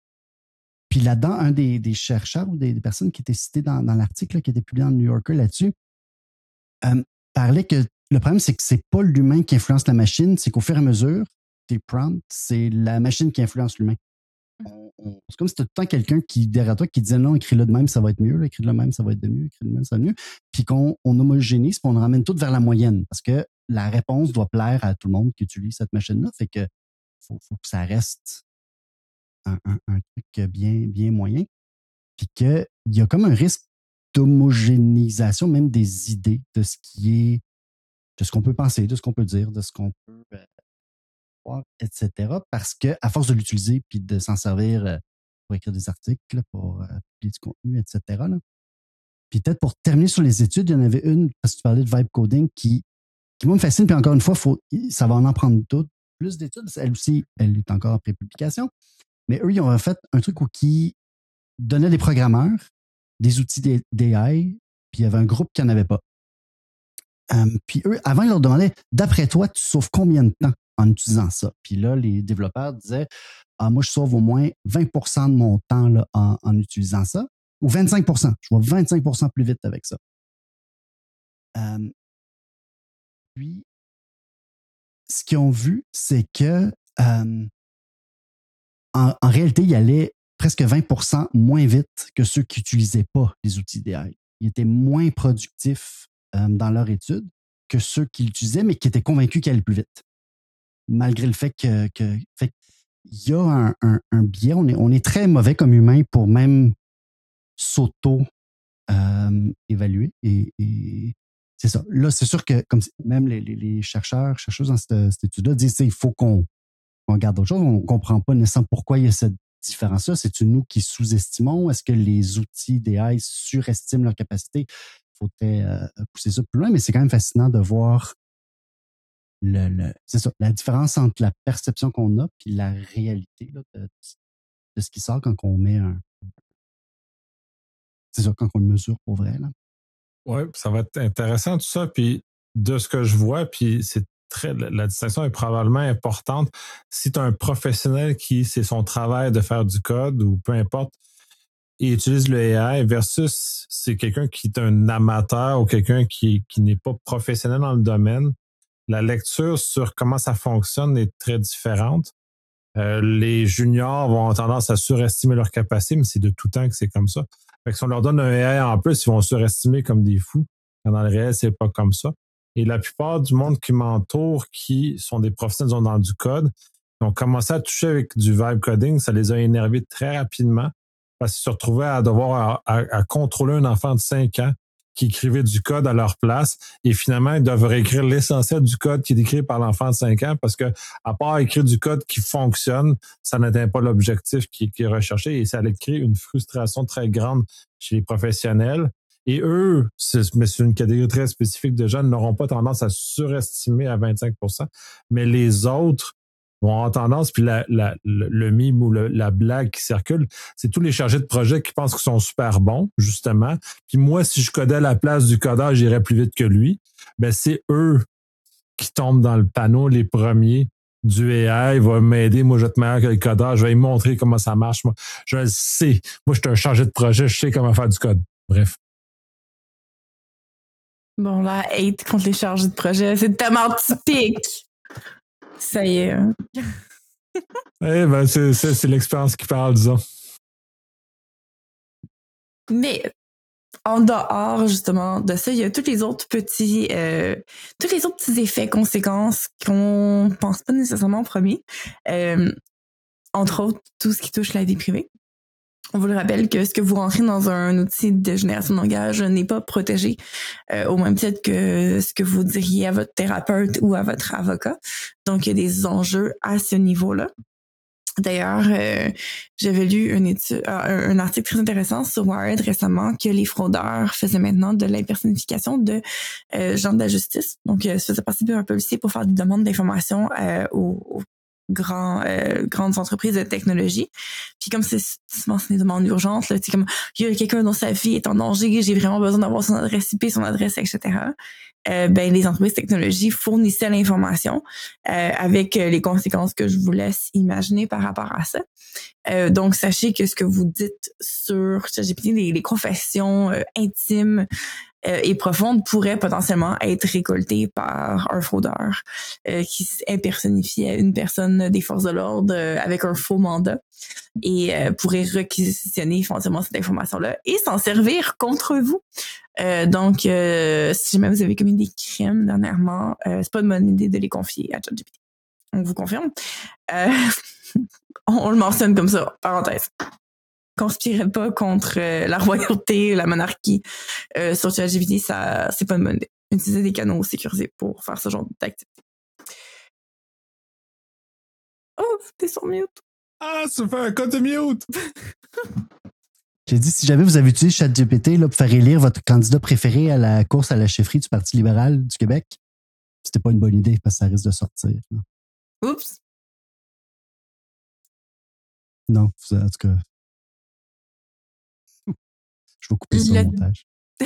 Puis là-dedans, un des, des chercheurs ou des, des personnes qui étaient citées dans, dans l'article là, qui était publié dans le New Yorker là-dessus, Euh, parlait que le problème, c'est que c'est pas l'humain qui influence la machine, c'est qu'au fur et à mesure des prompts, c'est la machine qui influence l'humain. On, on, c'est comme si c'était tout le temps quelqu'un qui, derrière toi, qui disait non, écris-le de même, ça va être mieux, écris-le de même, ça va être de mieux, écris-le de même, ça va être mieux. Puis qu'on on homogénise, puis on ramène tout vers la moyenne, parce que la réponse doit plaire à tout le monde qui utilise cette machine-là. Fait que faut, faut que ça reste un, un, un truc bien, bien moyen. Puis qu'il y a comme un risque d'homogénéisation même des idées, de ce qui est, de ce qu'on peut penser, de ce qu'on peut dire, de ce qu'on peut euh, voir, et cetera. Parce que à force de l'utiliser puis de s'en servir euh, pour écrire des articles, pour euh, publier du contenu, et cetera. Là. Puis peut-être pour terminer sur les études, il y en avait une, parce que tu parlais de vibe coding, qui, qui moi me fascine, puis encore une fois, faut, ça va en prendre d'autres, plus d'études. Elle aussi, elle est encore en pré-publication. Mais eux, ils ont fait un truc où qui donnait des programmeurs des outils d'A I, puis il y avait un groupe qui n'en avait pas. Um, puis eux, avant, ils leur demandaient, d'après toi, tu sauves combien de temps en utilisant ça? Puis là, les développeurs disaient, ah, moi, je sauve au moins vingt pour cent de mon temps là, en, en utilisant ça, ou vingt-cinq pour cent. Je vais vingt-cinq pour cent plus vite avec ça. Um, puis, ce qu'ils ont vu, c'est que um, en, en réalité, il allait presque vingt pour cent moins vite que ceux qui n'utilisaient pas les outils d'A I. Ils étaient moins productifs euh, dans leur étude que ceux qui l'utilisaient, mais qui étaient convaincus qu'ils allaient plus vite. malgré le fait que, que fait, il y a un, un, un biais. On est, on est très mauvais comme humain pour même s'auto-évaluer. Euh, et, et c'est ça. Là, c'est sûr que comme même les, les, les chercheurs, chercheuses dans cette, cette étude-là disent qu'il faut qu'on, qu'on regarde d'autres choses. On ne comprend pas nécessairement pourquoi il y a cette différence-là. C'est-tu nous qui sous-estimons? Est-ce que les outils d'A I surestiment leur capacité? Il faudrait euh, pousser ça plus loin, mais c'est quand même fascinant de voir le, le, c'est ça, la différence entre la perception qu'on a et la réalité là, de, de ce qui sort quand on met un. C'est ça, quand on le mesure pour vrai. Oui, ça va être intéressant tout ça. Puis de ce que je vois, puis c'est très, la distinction est probablement importante. Si tu as un professionnel qui, c'est son travail de faire du code ou peu importe, et utilise le A I versus c'est quelqu'un qui est un amateur ou quelqu'un qui, qui n'est pas professionnel dans le domaine, la lecture sur comment ça fonctionne est très différente. Euh, les juniors vont avoir tendance à surestimer leur capacité, mais c'est de tout temps que c'est comme ça. Fait que si on leur donne un A I en plus, ils vont surestimer comme des fous. Quand dans le réel, c'est pas comme ça. Et la plupart du monde qui m'entoure, qui sont des professionnels dans du code, qui ont commencé à toucher avec du vibe coding, ça les a énervés très rapidement parce qu'ils se retrouvaient à devoir à, à, à contrôler un enfant de cinq ans qui écrivait du code à leur place et finalement, ils doivent réécrire l'essentiel du code qui est écrit par l'enfant de cinq ans parce que, à part écrire du code qui fonctionne, ça n'atteint pas l'objectif qui, qui est recherché et ça allait créer une frustration très grande chez les professionnels. Et eux, c'est, mais c'est une catégorie très spécifique de jeunes, n'auront pas tendance à surestimer à vingt-cinq pour cent, mais les autres vont avoir tendance, puis la, la, le, le mime ou le, la blague qui circule, c'est tous les chargés de projet qui pensent qu'ils sont super bons, justement. Puis moi, si je codais à la place du codeur, j'irais plus vite que lui. Ben c'est eux qui tombent dans le panneau les premiers du A I. Il va m'aider, moi je vais être meilleur que le codeur, je vais lui montrer comment ça marche. Moi, je le sais. Moi, je suis un chargé de projet, je sais comment faire du code. Bref. Bon, là, hate contre les chargés de projet, c'est tellement typique. Ça y est. Hein. Eh ben, c'est, c'est, c'est l'expérience qui parle, disons. Mais en dehors, justement, de ça, il y a tous les autres petits, euh, tous les autres petits effets, conséquences qu'on pense pas nécessairement en premier. Euh, entre autres, tout ce qui touche la vie privée. On vous le rappelle que ce que vous rentrez dans un outil de génération de langage n'est pas protégé euh, au même titre que ce que vous diriez à votre thérapeute ou à votre avocat. Donc, il y a des enjeux à ce niveau-là. D'ailleurs, euh, j'avais lu une étude, euh, un article très intéressant sur Wired récemment que les fraudeurs faisaient maintenant de l'impersonnification de euh, gens de la justice. Donc, euh, ça faisait partie d'un policier pour faire des demandes d'informations euh, aux, aux Grand, euh, grandes entreprises de technologie. Puis comme c'est souvent c'est des demandes urgentes, là, tu sais, comme il y a quelqu'un dont sa vie est en danger, j'ai vraiment besoin d'avoir son adresse I P, son adresse, et cetera. Euh, ben les entreprises de technologie fournissaient l'information euh, avec les conséquences que je vous laisse imaginer par rapport à ça. Euh, donc sachez que ce que vous dites sur ChatGPT, les, les confessions euh, intimes Euh, et profonde pourrait potentiellement être récoltée par un fraudeur euh, qui impersonnifiait une personne des forces de l'ordre euh, avec un faux mandat et euh, pourrait réquisitionner éventuellement cette information-là et s'en servir contre vous. Euh, donc, euh, si jamais vous avez commis des crimes dernièrement, euh, c'est pas une bonne idée de les confier à ChatGPT. On vous confirme. Euh, on, on le mentionne comme ça, parenthèse. Conspirait pas contre euh, la royauté, la monarchie euh, sur ChatGPT, ça c'est pas une bonne idée. Utiliser des canaux sécurisés pour faire ce genre d'activité. Oh, t'es sur mute. Ah, ça fait un code de mute. J'ai dit, si jamais vous avez utilisé ChatGPT là, pour faire élire votre candidat préféré à la course à la chefferie du Parti libéral du Québec, c'était pas une bonne idée parce que ça risque de sortir. Là. Oups. Non, en tout cas. Je vais couper ça au montage.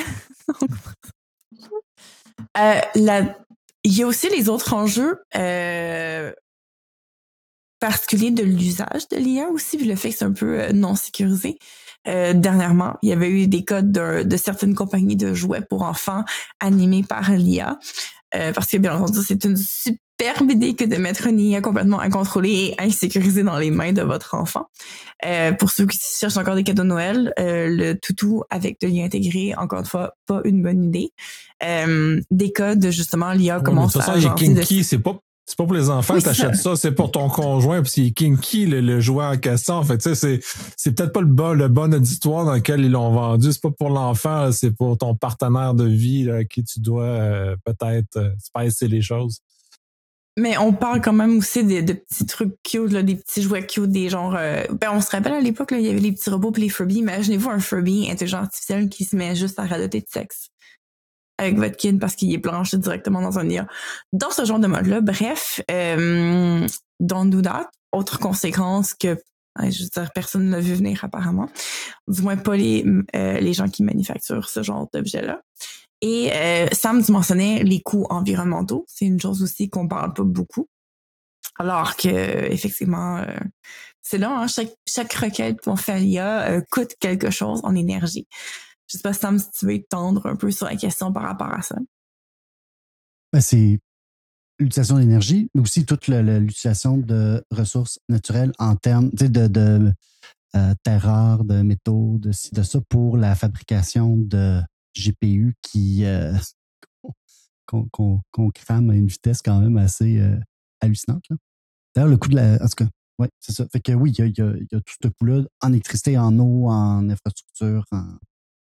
euh, la... Il y a aussi les autres enjeux euh, particuliers de l'usage de l'I A aussi, puis le fait que c'est un peu non sécurisé. Euh, dernièrement, il y avait eu des cas de, de certaines compagnies de jouets pour enfants animés par l'I A. Euh, parce que, bien entendu, c'est une superbe idée que de mettre une I A complètement incontrôlée et insécurisée dans les mains de votre enfant. Euh, pour ceux qui cherchent encore des cadeaux de Noël, euh, le toutou avec de l'I A intégré, encore une fois, pas une bonne idée. Euh, des cas de, justement, l'I A ouais, commence de toute façon, à... il est kinky, de... c'est pas... C'est pas pour les enfants Oui, que t'achètes ça. ça, c'est pour ton conjoint, puis c'est kinky, le, le jouet en question. Fait tu sais, c'est, c'est peut-être pas le bon, le bon auditoire dans lequel ils l'ont vendu. C'est pas pour l'enfant, c'est pour ton partenaire de vie, là, à qui tu dois euh, peut-être euh, spicer les choses. Mais on parle quand même aussi de, de petits trucs cute, là, des petits jouets cute, des genres... Euh, ben, on se rappelle à l'époque, là, il y avait les petits robots pis les Furby. Imaginez-vous un Furby intelligent artificiel qui se met juste à radoter de sexe avec votre kid parce qu'il est planché directement dans un I A. Dans ce genre de mode-là, bref, euh, don't do that. Autre conséquence que, je veux dire, personne ne l'a vu venir apparemment. Du moins pas les, euh, les gens qui manufacturent ce genre d'objet-là. Et euh, Sam, tu mentionnais les coûts environnementaux. C'est une chose aussi qu'on parle pas beaucoup. Alors que, effectivement, euh, c'est là, hein, chaque, chaque requête qu'on fait à l'I A euh, coûte quelque chose en énergie. Je sais pas, Sam, si tu veux étendre un peu sur la question par rapport à ça. Ben, c'est l'utilisation d'énergie, mais aussi toute le, le, l'utilisation de ressources naturelles en termes de, de, de euh, terres rares, de métaux, de ci, de ça, pour la fabrication de G P U qui euh, qu'on, qu'on, qu'on crame à une vitesse quand même assez euh, hallucinante. Là. D'ailleurs, le coût de la... En tout cas, oui, c'est ça. Fait que oui, il y a, il y a, il y a tout ce coût-là en électricité, en eau, en infrastructure. En...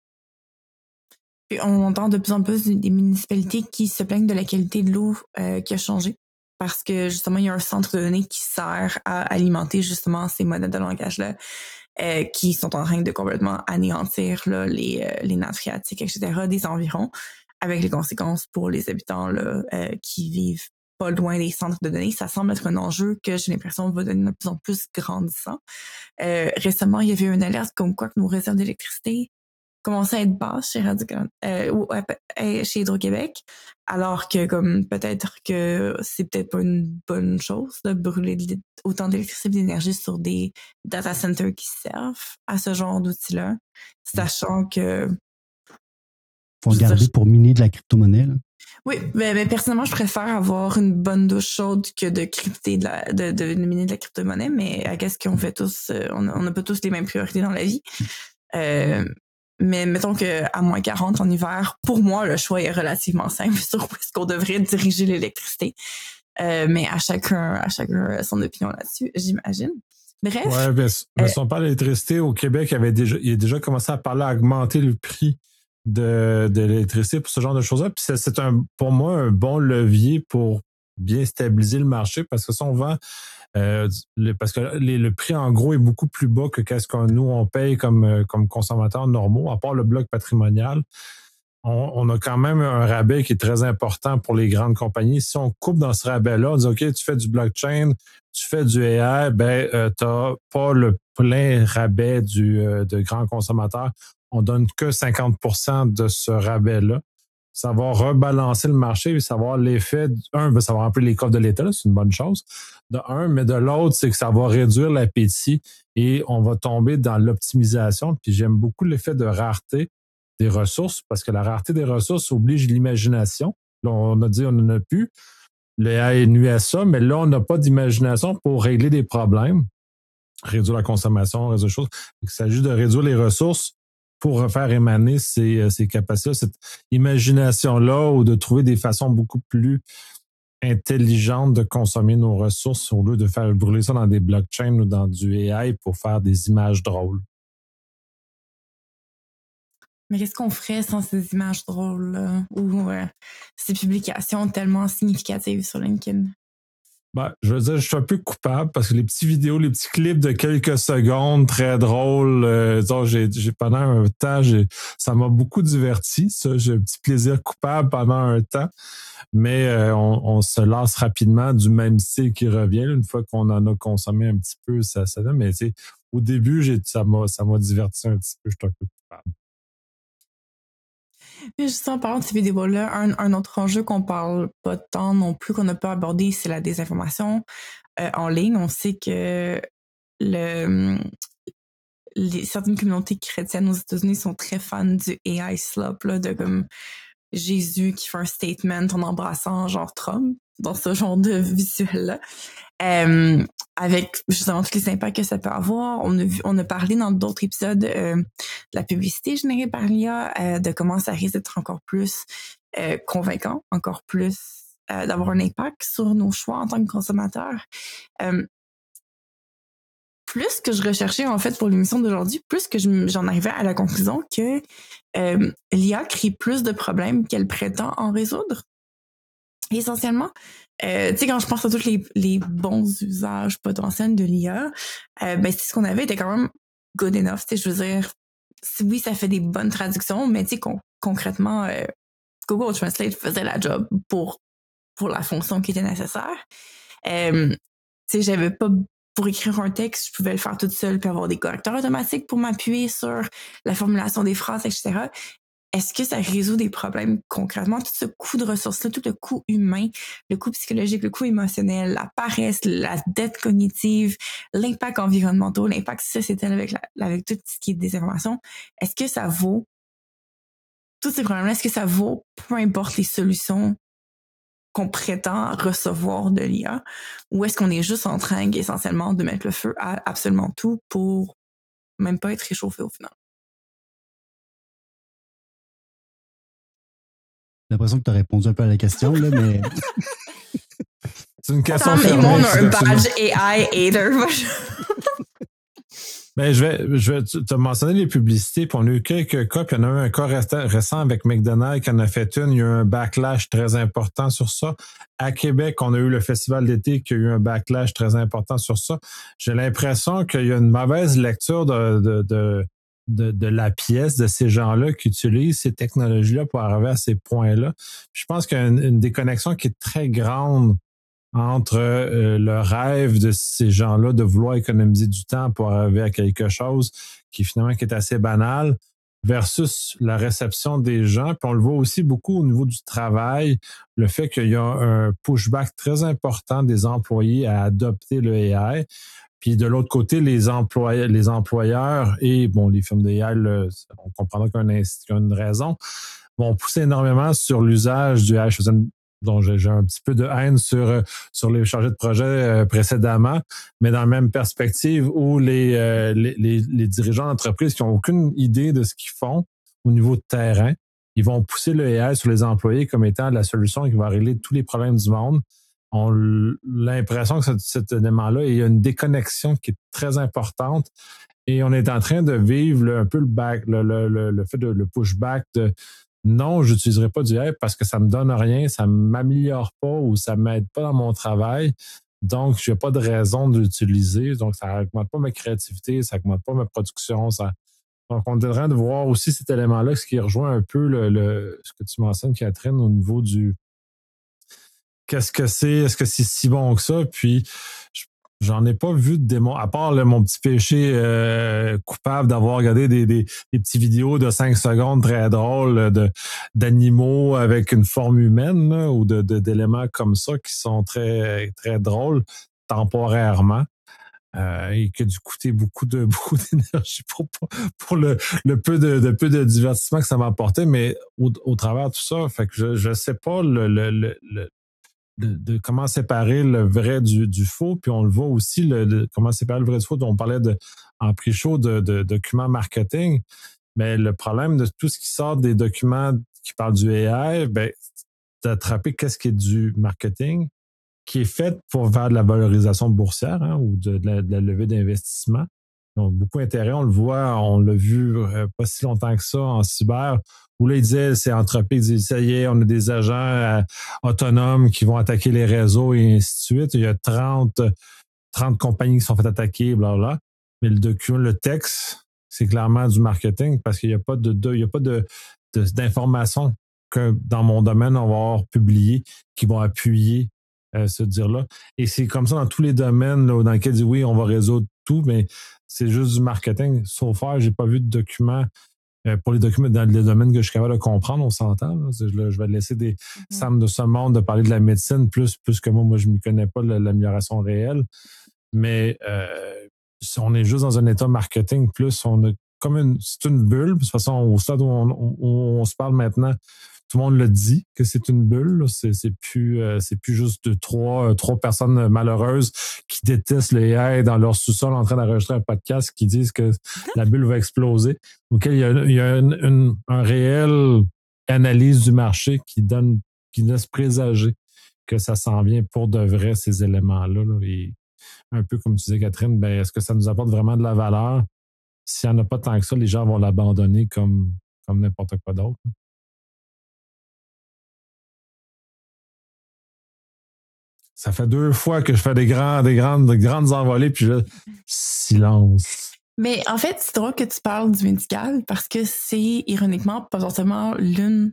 Puis on entend de plus en plus des municipalités qui se plaignent de la qualité de l'eau euh, qui a changé. Parce que justement, il y a un centre de données qui sert à alimenter justement ces modèles de langage-là. Euh, qui sont en train de complètement anéantir là, les, euh, les nappes phréatiques, et cetera, des environs, avec les conséquences pour les habitants là, euh, qui vivent pas loin des centres de données. Ça semble être un enjeu que j'ai l'impression va devenir de plus en plus grandissant. Euh, récemment, il y avait eu une alerte comme quoi que nos réserves d'électricité commençaient à être basses chez Radio euh, ou euh, chez Hydro-Québec, alors que comme peut-être que c'est peut-être pas une bonne chose de brûler autant d'électricité et d'énergie sur des data centers qui servent à ce genre d'outils-là, sachant que... Faut garder dire, pour miner de la crypto-monnaie, là. Oui, mais, mais personnellement, je préfère avoir une bonne douche chaude que de crypter de, la, de, de, de miner de la crypto-monnaie, mais à qu'est-ce qu'on fait tous, on n'a pas tous les mêmes priorités dans la vie. Euh, mais mettons qu'à moins quarante en hiver, pour moi, le choix est relativement simple sur où est-ce qu'on devrait diriger l'électricité. Euh, mais à chacun, à chacun son opinion là-dessus, j'imagine. Bref. Ouais, mais, mais euh, si on parle d'électricité, au Québec, il avait déjà, il a déjà commencé à parler à augmenter le prix de, de l'électricité pour ce genre de choses-là. Puis c'est, c'est un, pour moi un bon levier pour bien stabiliser le marché parce que si on vend, euh, le, parce que les, le prix en gros est beaucoup plus bas que qu'est-ce que nous on paye comme, comme consommateurs normaux, à part le bloc patrimonial. On, on a quand même un rabais qui est très important pour les grandes compagnies. Si on coupe dans ce rabais-là, on dit OK, tu fais du blockchain, tu fais du A I, ben euh, tu n'as pas le plein rabais du, euh, de grands consommateurs. On donne que cinquante pour cent de ce rabais-là. Ça va rebalancer le marché et savoir l'effet. Un, ben, ça va remplir les coffres de l'État, là, c'est une bonne chose. De un, mais de l'autre, c'est que ça va réduire l'appétit et on va tomber dans l'optimisation. Puis j'aime beaucoup l'effet de rareté des ressources parce que la rareté des ressources oblige l'imagination. Là, on a dit on n'en a plus. Le A I nuit à ça, mais là, on n'a pas d'imagination pour régler des problèmes, réduire la consommation, réduire les choses. Il s'agit de réduire les ressources pour faire émaner ces, ces capacités, cette imagination-là ou de trouver des façons beaucoup plus intelligentes de consommer nos ressources au lieu de faire brûler ça dans des blockchains ou dans du A I pour faire des images drôles. Mais qu'est-ce qu'on ferait sans ces images drôles là, ou euh, ces publications tellement significatives sur LinkedIn? Ben, je veux dire, je suis un peu coupable parce que les petites vidéos, les petits clips de quelques secondes très drôles, euh, j'ai, j'ai pendant un temps, j'ai, ça m'a beaucoup diverti. Ça, j'ai un petit plaisir coupable pendant un temps, mais euh, on, on se lasse rapidement du même style qui revient. Là, une fois qu'on en a consommé un petit peu, ça, ça donne. Mais au début, j'ai, ça m'a, ça m'a diverti un petit peu. Je suis un peu coupable. Mais juste en parlant de ces vidéos-là, un, un autre enjeu qu'on parle pas tant non plus, qu'on n'a pas abordé, c'est la désinformation euh, en ligne. On sait que le, les, certaines communautés chrétiennes aux États-Unis sont très fans du A I slop, là, de comme Jésus qui fait un statement en embrassant genre Trump, dans ce genre de visuel-là. Euh, avec justement tous les impacts que ça peut avoir. On a, vu, on a parlé dans d'autres épisodes euh, de la publicité générée par l'I A, euh, de comment ça risque d'être encore plus euh, convaincant, encore plus euh, d'avoir un impact sur nos choix en tant que consommateurs. Euh, plus que je recherchais en fait pour l'émission d'aujourd'hui, plus que je, j'en arrivais à la conclusion que euh, l'I A crée plus de problèmes qu'elle prétend en résoudre. Essentiellement, euh, tu sais, quand je pense à tous les, les bons usages potentiels de l'I A, euh, ben, ce qu'on avait était quand même good enough. Tu sais, je veux dire, oui, ça fait des bonnes traductions, mais tu sais, con- concrètement, euh, Google Translate faisait la job pour, pour la fonction qui était nécessaire. Euh, tu sais, j'avais pas, pour écrire un texte, je pouvais le faire toute seule puis avoir des correcteurs automatiques pour m'appuyer sur la formulation des phrases, et cetera. Est-ce que ça résout des problèmes concrètement? Tout ce coût de ressources-là, tout le coût humain, le coût psychologique, le coût émotionnel, la paresse, la dette cognitive, l'impact environnemental, l'impact sociétal avec, la, avec tout ce qui est désinformation, est-ce que ça vaut tous ces problèmes-là? Est-ce que ça vaut, peu importe les solutions qu'on prétend recevoir de l'I A, ou est-ce qu'on est juste en train essentiellement de mettre le feu à absolument tout pour même pas être réchauffé au final? J'ai l'impression que tu as répondu un peu à la question, là, mais. C'est une question Sam et fermée. moi, on a c'est un absolument- badge A I hater. Ben, je vais, je vais te mentionner les publicités, puis on a eu quelques cas, puis il y en a eu un cas récent, récent avec McDonald's qui en a fait une. Il y a eu un backlash très important sur ça. À Québec, on a eu le festival d'été qui a eu un backlash très important sur ça. J'ai l'impression qu'il y a une mauvaise lecture de, de, de, de, de la pièce de ces gens-là qui utilisent ces technologies-là pour arriver à ces points-là. Je pense qu'il y a une, une déconnexion qui est très grande entre euh, le rêve de ces gens-là de vouloir économiser du temps pour arriver à quelque chose qui finalement qui est assez banal versus la réception des gens. Puis on le voit aussi beaucoup au niveau du travail, le fait qu'il y a un pushback très important des employés à adopter le A I. Puis de l'autre côté, les employeurs, les employeurs et bon, les firmes de A I, là, on comprendra qu'il y a une, qu'il y a une raison, vont pousser énormément sur l'usage du A I. Je faisais une dont j'ai, j'ai un petit peu de haine sur, sur les chargés de projet euh, précédemment, mais dans la même perspective où les, euh, les, les, les dirigeants d'entreprise qui n'ont aucune idée de ce qu'ils font au niveau de terrain, ils vont pousser le A I sur les employés comme étant la solution qui va régler tous les problèmes du monde. On a l'impression que cet, cet élément-là, il y a une déconnexion qui est très importante et on est en train de vivre le, un peu le back, le, le, le, le fait de le pushback de non, je n'utiliserai pas du A I parce que ça ne me donne rien, ça ne m'améliore pas ou ça ne m'aide pas dans mon travail. Donc, je n'ai pas de raison de l'utiliser. Donc, ça n'augmente pas ma créativité, ça n'augmente pas ma production. Ça... Donc, on est en train de voir aussi cet élément-là, ce qui rejoint un peu le, le, ce que tu mentionnes, Catherine, au niveau du qu'est-ce que c'est, est-ce que c'est si bon que ça? Puis, je J'en ai pas vu de démon, à part là, mon petit péché euh, coupable d'avoir regardé des, des, des petites vidéos de cinq secondes très drôles de, d'animaux avec une forme humaine là, ou de, de, d'éléments comme ça qui sont très, très drôles temporairement. Euh, et que du coup, coûté beaucoup de beaucoup d'énergie pour, pour le, le peu de, de peu de divertissement que ça m'a apporté, mais au, au travers de tout ça, fait que je je sais pas le, le, le, le De, de comment séparer le vrai du, du faux. Puis on le voit aussi, le, de, comment séparer le vrai du faux. On parlait de, en pré-show de, de documents marketing. Mais le problème de tout ce qui sort des documents qui parlent du A I, ben, d'attraper qu'est-ce qui est du marketing, qui est fait pour faire de la valorisation boursière hein, ou de, de, la, de la levée d'investissement. Ils ont beaucoup d'intérêt. On le voit, on l'a vu euh, pas si longtemps que ça en cyber, où là, il disait, c'est entreprise, il dit, ça y est, on a des agents euh, autonomes qui vont attaquer les réseaux et ainsi de suite. Il y a trente, trente compagnies qui sont faites attaquer, blablabla. Mais le document, le texte, c'est clairement du marketing parce qu'il n'y a pas de, de, il y a pas de, de, d'informations que dans mon domaine, on va avoir publié qui vont appuyer euh, ce dire-là. Et c'est comme ça dans tous les domaines là, dans lesquels dit oui, on va résoudre tout, mais c'est juste du marketing. Sauf faire, j'ai pas vu de document euh, pour les documents dans les domaines que je suis capable de comprendre, on s'entend. Là. Je, je vais laisser des mm-hmm. Sam de ce monde de parler de la médecine plus, plus que moi, moi je ne m'y connais pas de l'amélioration réelle. Mais euh, on est juste dans un état marketing, plus on a comme une. C'est une bulle. De toute façon, au stade où on, où on se parle maintenant, tout le monde le dit que c'est une bulle. C'est, c'est plus, euh, c'est plus juste de trois, trois personnes malheureuses qui détestent le A I dans leur sous-sol en train d'enregistrer un podcast qui disent que la bulle va exploser. Donc, il y a, il y a une, une, un réel analyse du marché qui donne, qui laisse présager que ça s'en vient pour de vrai, ces éléments-là. Là, et un peu comme tu disais, Catherine, ben, est-ce que ça nous apporte vraiment de la valeur? S'il n'y en a pas tant que ça, les gens vont l'abandonner comme, comme n'importe quoi d'autre. Ça fait deux fois que je fais des, grands, des grandes, des grandes envolées, puis je... silence. Mais en fait, c'est drôle que tu parles du médical parce que c'est ironiquement potentiellement l'une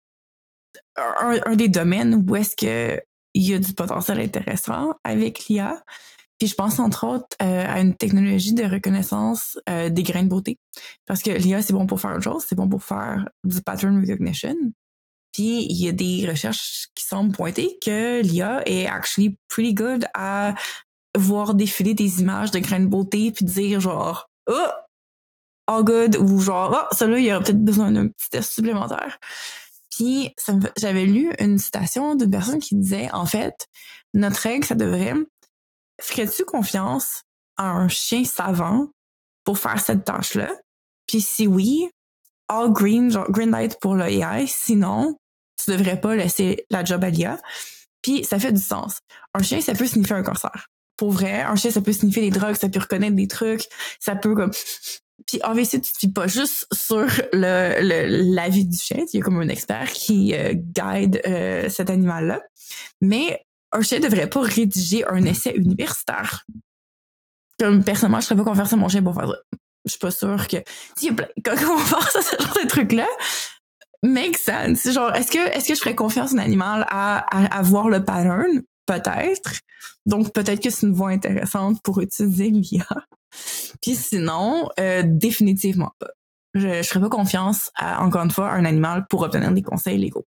un, un des domaines où est-ce que il y a du potentiel intéressant avec l'I A. Puis je pense entre autres euh, à une technologie de reconnaissance euh, des grains de beauté. Parce que l'I A, c'est bon pour faire une chose, c'est bon pour faire du pattern recognition. Puis il y a des recherches qui semblent pointer que l'I A est actually pretty good à voir défiler des images de grains de beauté puis dire genre « Oh! All good » ou genre « Ah, oh, celui-là, il aurait peut-être besoin d'un petit test supplémentaire. » Puis ça me, j'avais lu une citation d'une personne qui disait « En fait, notre règle, ça devrait... Ferais-tu confiance à un chien savant pour faire cette tâche-là? Puis si oui, all green, genre green light pour le A I. Sinon, tu devrais pas laisser la job à l'I A. » Puis ça fait du sens. Un chien, ça peut signifier un cancer. Pour vrai, un chien, ça peut signifier des drogues, ça peut reconnaître des trucs, ça peut comme... Puis en V C, tu te fies pas juste sur le, le l'avis du chien. Il y a comme un expert qui euh, guide euh, cet animal-là. Mais un chien devrait pas rédiger un essai universitaire. Comme personnellement, je serais pas confiance à mon chien pour faire ça. Je suis pas sûre que... Il y a plein... Quand on pense à ce genre de trucs-là, make sense. Genre, est-ce que, est-ce que je ferais confiance à un animal à, à, à voir le pattern? Peut-être. Donc, peut-être que c'est une voie intéressante pour utiliser l'I A. Puis sinon, euh, définitivement pas. Je ne ferais pas confiance à, encore une fois, un animal pour obtenir des conseils légaux.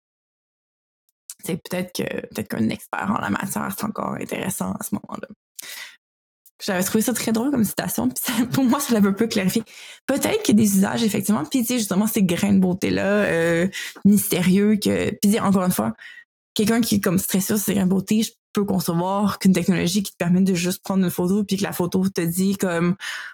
C'est peut-être que peut-être qu'un expert en la matière, c'est encore intéressant à ce moment-là. J'avais trouvé ça très drôle comme citation, puis ça, pour moi, ça l'avait un peu clarifié. Peut-être qu'il y a des usages, effectivement, puis tu sais, justement, ces grains de beauté-là, euh, mystérieux, que, puis encore une fois, quelqu'un qui est comme stressé sur ses grains de beauté, je peux concevoir qu'une technologie qui te permet de juste prendre une photo, puis que la photo te dit comme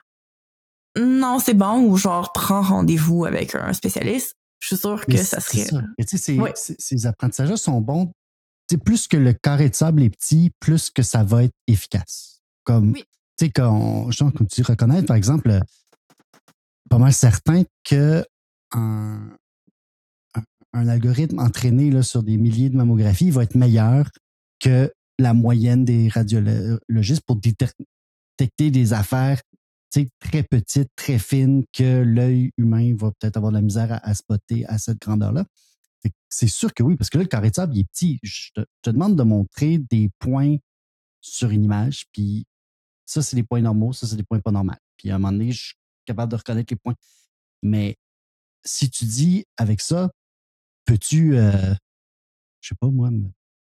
non, c'est bon, ou genre, prends rendez-vous avec un spécialiste. Je suis sûre que Mais ça serait... Ça. Mais tu sais, ces, oui. ces, ces apprentissages-là sont bons. T'sais, plus que le carré de sable est petit, plus que ça va être efficace. Comme, oui. Tu sais, quand, genre, comme tu dis, reconnaître, par exemple, pas mal certain que un, un, un algorithme entraîné là, sur des milliers de mammographies va être meilleur que la moyenne des radiologistes pour détecter des affaires très petites, très fines, que l'œil humain va peut-être avoir de la misère à, à spotter à cette grandeur-là. C'est sûr que oui, parce que là, le carré de sable, il est petit. Je te, je te demande de montrer des points sur une image, puis ça, c'est des points normaux, ça, c'est des points pas normaux. Puis à un moment donné, je suis capable de reconnaître les points. Mais si tu dis avec ça, peux-tu, euh, je sais pas moi, me,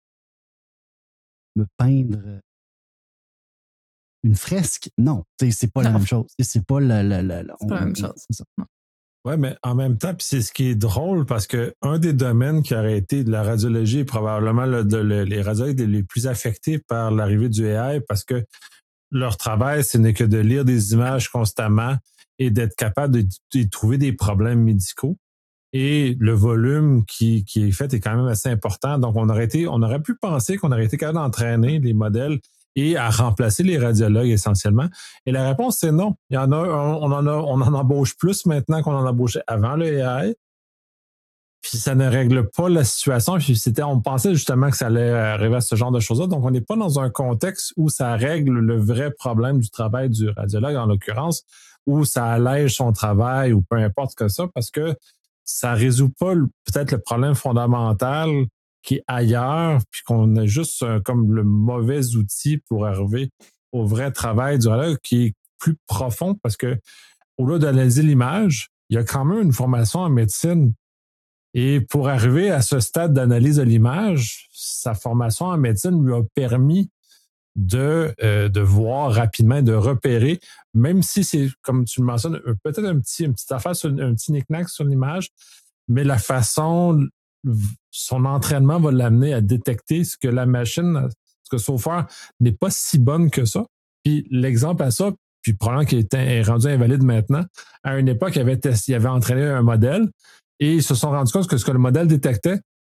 me peindre une fresque? Non, c'est pas non. la même chose. C'est pas la, la, la, la c'est on, pas la même chose. C'est ça. Oui, mais en même temps, puis c'est ce qui est drôle parce que un des domaines qui aurait été de la radiologie est probablement le, de, le, les radiologues les plus affectés par l'arrivée du A I parce que leur travail, ce n'est que de lire des images constamment et d'être capable de, de trouver des problèmes médicaux. Et le volume qui, qui est fait est quand même assez important. Donc, on aurait été, on aurait pu penser qu'on aurait été capable d'entraîner les modèles et à remplacer les radiologues essentiellement. Et la réponse, c'est non. Il y en a, on en a, on en embauche plus maintenant qu'on en embauchait avant le A I. Puis ça ne règle pas la situation. Puis c'était, on pensait justement que ça allait arriver à ce genre de choses-là. Donc, on n'est pas dans un contexte où ça règle le vrai problème du travail du radiologue, en l'occurrence, où ça allège son travail ou peu importe que ça, parce que ça résout pas le, peut-être le problème fondamental qui est ailleurs, puis qu'on a juste un, comme le mauvais outil pour arriver au vrai travail du radiologue qui est plus profond parce que au lieu d'analyser l'image, il y a quand même une formation en médecine. Et pour arriver à ce stade d'analyse de l'image, sa formation en médecine lui a permis de, euh, de voir rapidement, de repérer, même si c'est, comme tu le mentionnes, peut-être un petit, une petite affaire, sur, un petit knick-knack sur l'image, mais la façon, son entraînement va l'amener à détecter ce que la machine, ce que Sophia n'est pas si bonne que ça. Puis l'exemple à ça, puis probablement qu'il est rendu invalide maintenant, à une époque, il avait, testé, il avait entraîné un modèle et ils se sont rendus compte que ce que le modèle détectait,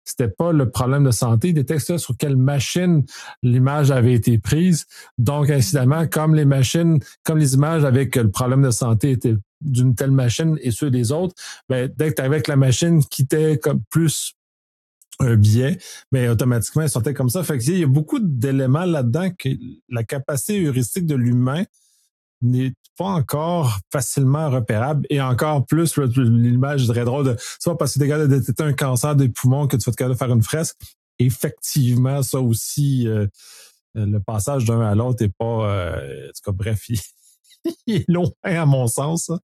c'était pas le problème de santé, il détectait sur quelle machine l'image avait été prise. Donc, incidemment, comme les machines, comme les images avec le problème de santé étaient d'une telle machine et ceux des autres, ben, dès que tu avais avec la machine qui était comme plus un biais, mais ben, automatiquement, elle sortait comme ça. Fait que, il y a beaucoup d'éléments là-dedans que la capacité heuristique de l'humain n'est pas encore facilement repérable et encore plus, l'image est très drôle de ça parce que t'es capable de détecter un cancer des poumons que tu vas être capable de faire une fresque. Effectivement, ça aussi, euh, le passage d'un à l'autre est pas, euh, en tout cas, bref, il, il est loin à mon sens. Ça.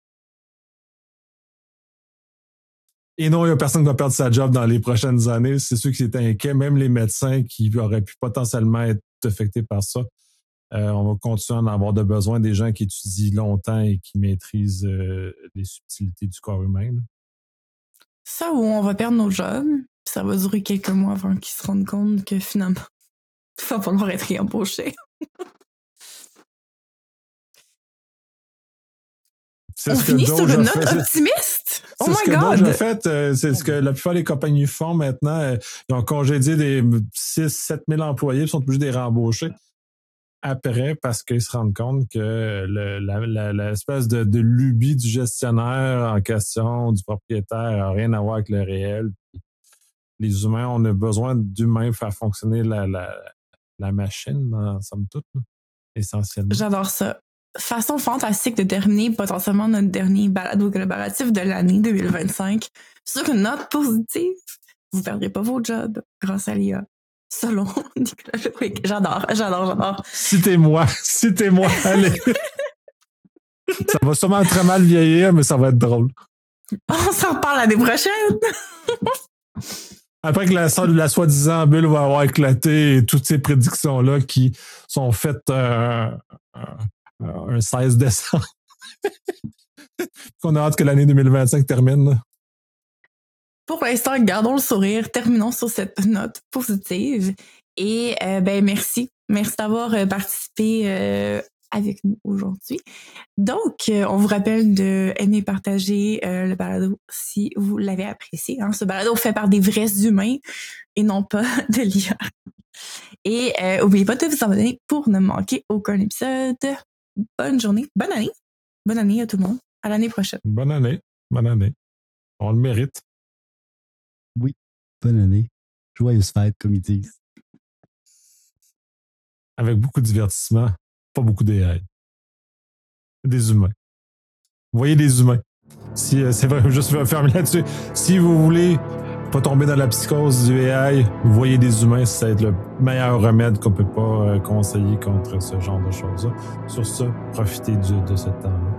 Et non, il n'y a personne qui va perdre sa job dans les prochaines années. C'est ceux qui étaient inquiets, même les médecins qui auraient pu potentiellement être affectés par ça. Euh, on va continuer à en avoir de besoin des gens qui étudient longtemps et qui maîtrisent euh, les subtilités du corps humain. Là. Ça, où on va perdre nos jobs, ça va durer quelques mois avant qu'ils se rendent compte que finalement, il va falloir être réembauché. C'est on ce finit que sur une note fait. optimiste. Oh c'est my ce que God! Doge a fait. Euh, c'est ce que la plupart des compagnies font maintenant. Euh, ils ont congédié des six à sept mille employés, ils sont obligés de les réembaucher après parce qu'ils se rendent compte que le, la, la, l'espèce de, de lubie du gestionnaire en question, du propriétaire, n'a rien à voir avec le réel. Puis les humains, on a besoin d'humains pour faire fonctionner la, la, la machine, en somme toute, là, essentiellement. J'adore ça. Façon fantastique de terminer potentiellement notre dernier balado collaboratif de l'année deux mille vingt-cinq sur une note positive. Vous ne perdrez pas vos jobs grâce à l'I A. Selon Nicolas Lebrec. J'adore, j'adore, j'adore. Citez-moi, citez-moi, allez. Ça va sûrement très mal vieillir, mais ça va être drôle. On s'en reparle l'année prochaine. Après que la, la soi-disant bulle va avoir éclaté et toutes ces prédictions-là qui sont faites euh, euh, un seize décembre. Qu'on a hâte que l'année deux mille vingt-cinq termine. Pour l'instant, gardons le sourire. Terminons sur cette note positive. Et euh, ben merci. Merci d'avoir euh, participé euh, avec nous aujourd'hui. Donc, euh, on vous rappelle de aimer, partager euh, le balado si vous l'avez apprécié. Hein. Ce balado fait par des vrais humains et non pas de l'I A. Et euh, n'oubliez pas de vous abonner pour ne manquer aucun épisode. Bonne journée, bonne année. Bonne année à tout le monde. À l'année prochaine. Bonne année. Bonne année. On le mérite. Oui, bonne année. Joyeuse fête, comme ils disent. Avec beaucoup de divertissement, pas beaucoup d'A I. Des humains. Vous voyez des humains. Si, euh, c'est vrai, juste fermer là-dessus. Si vous voulez pas tomber dans la psychose du A I, vous voyez des humains, ça va être le meilleur remède qu'on peut pas euh, conseiller contre ce genre de choses-là. Sur ce, profitez du, de ce temps-là.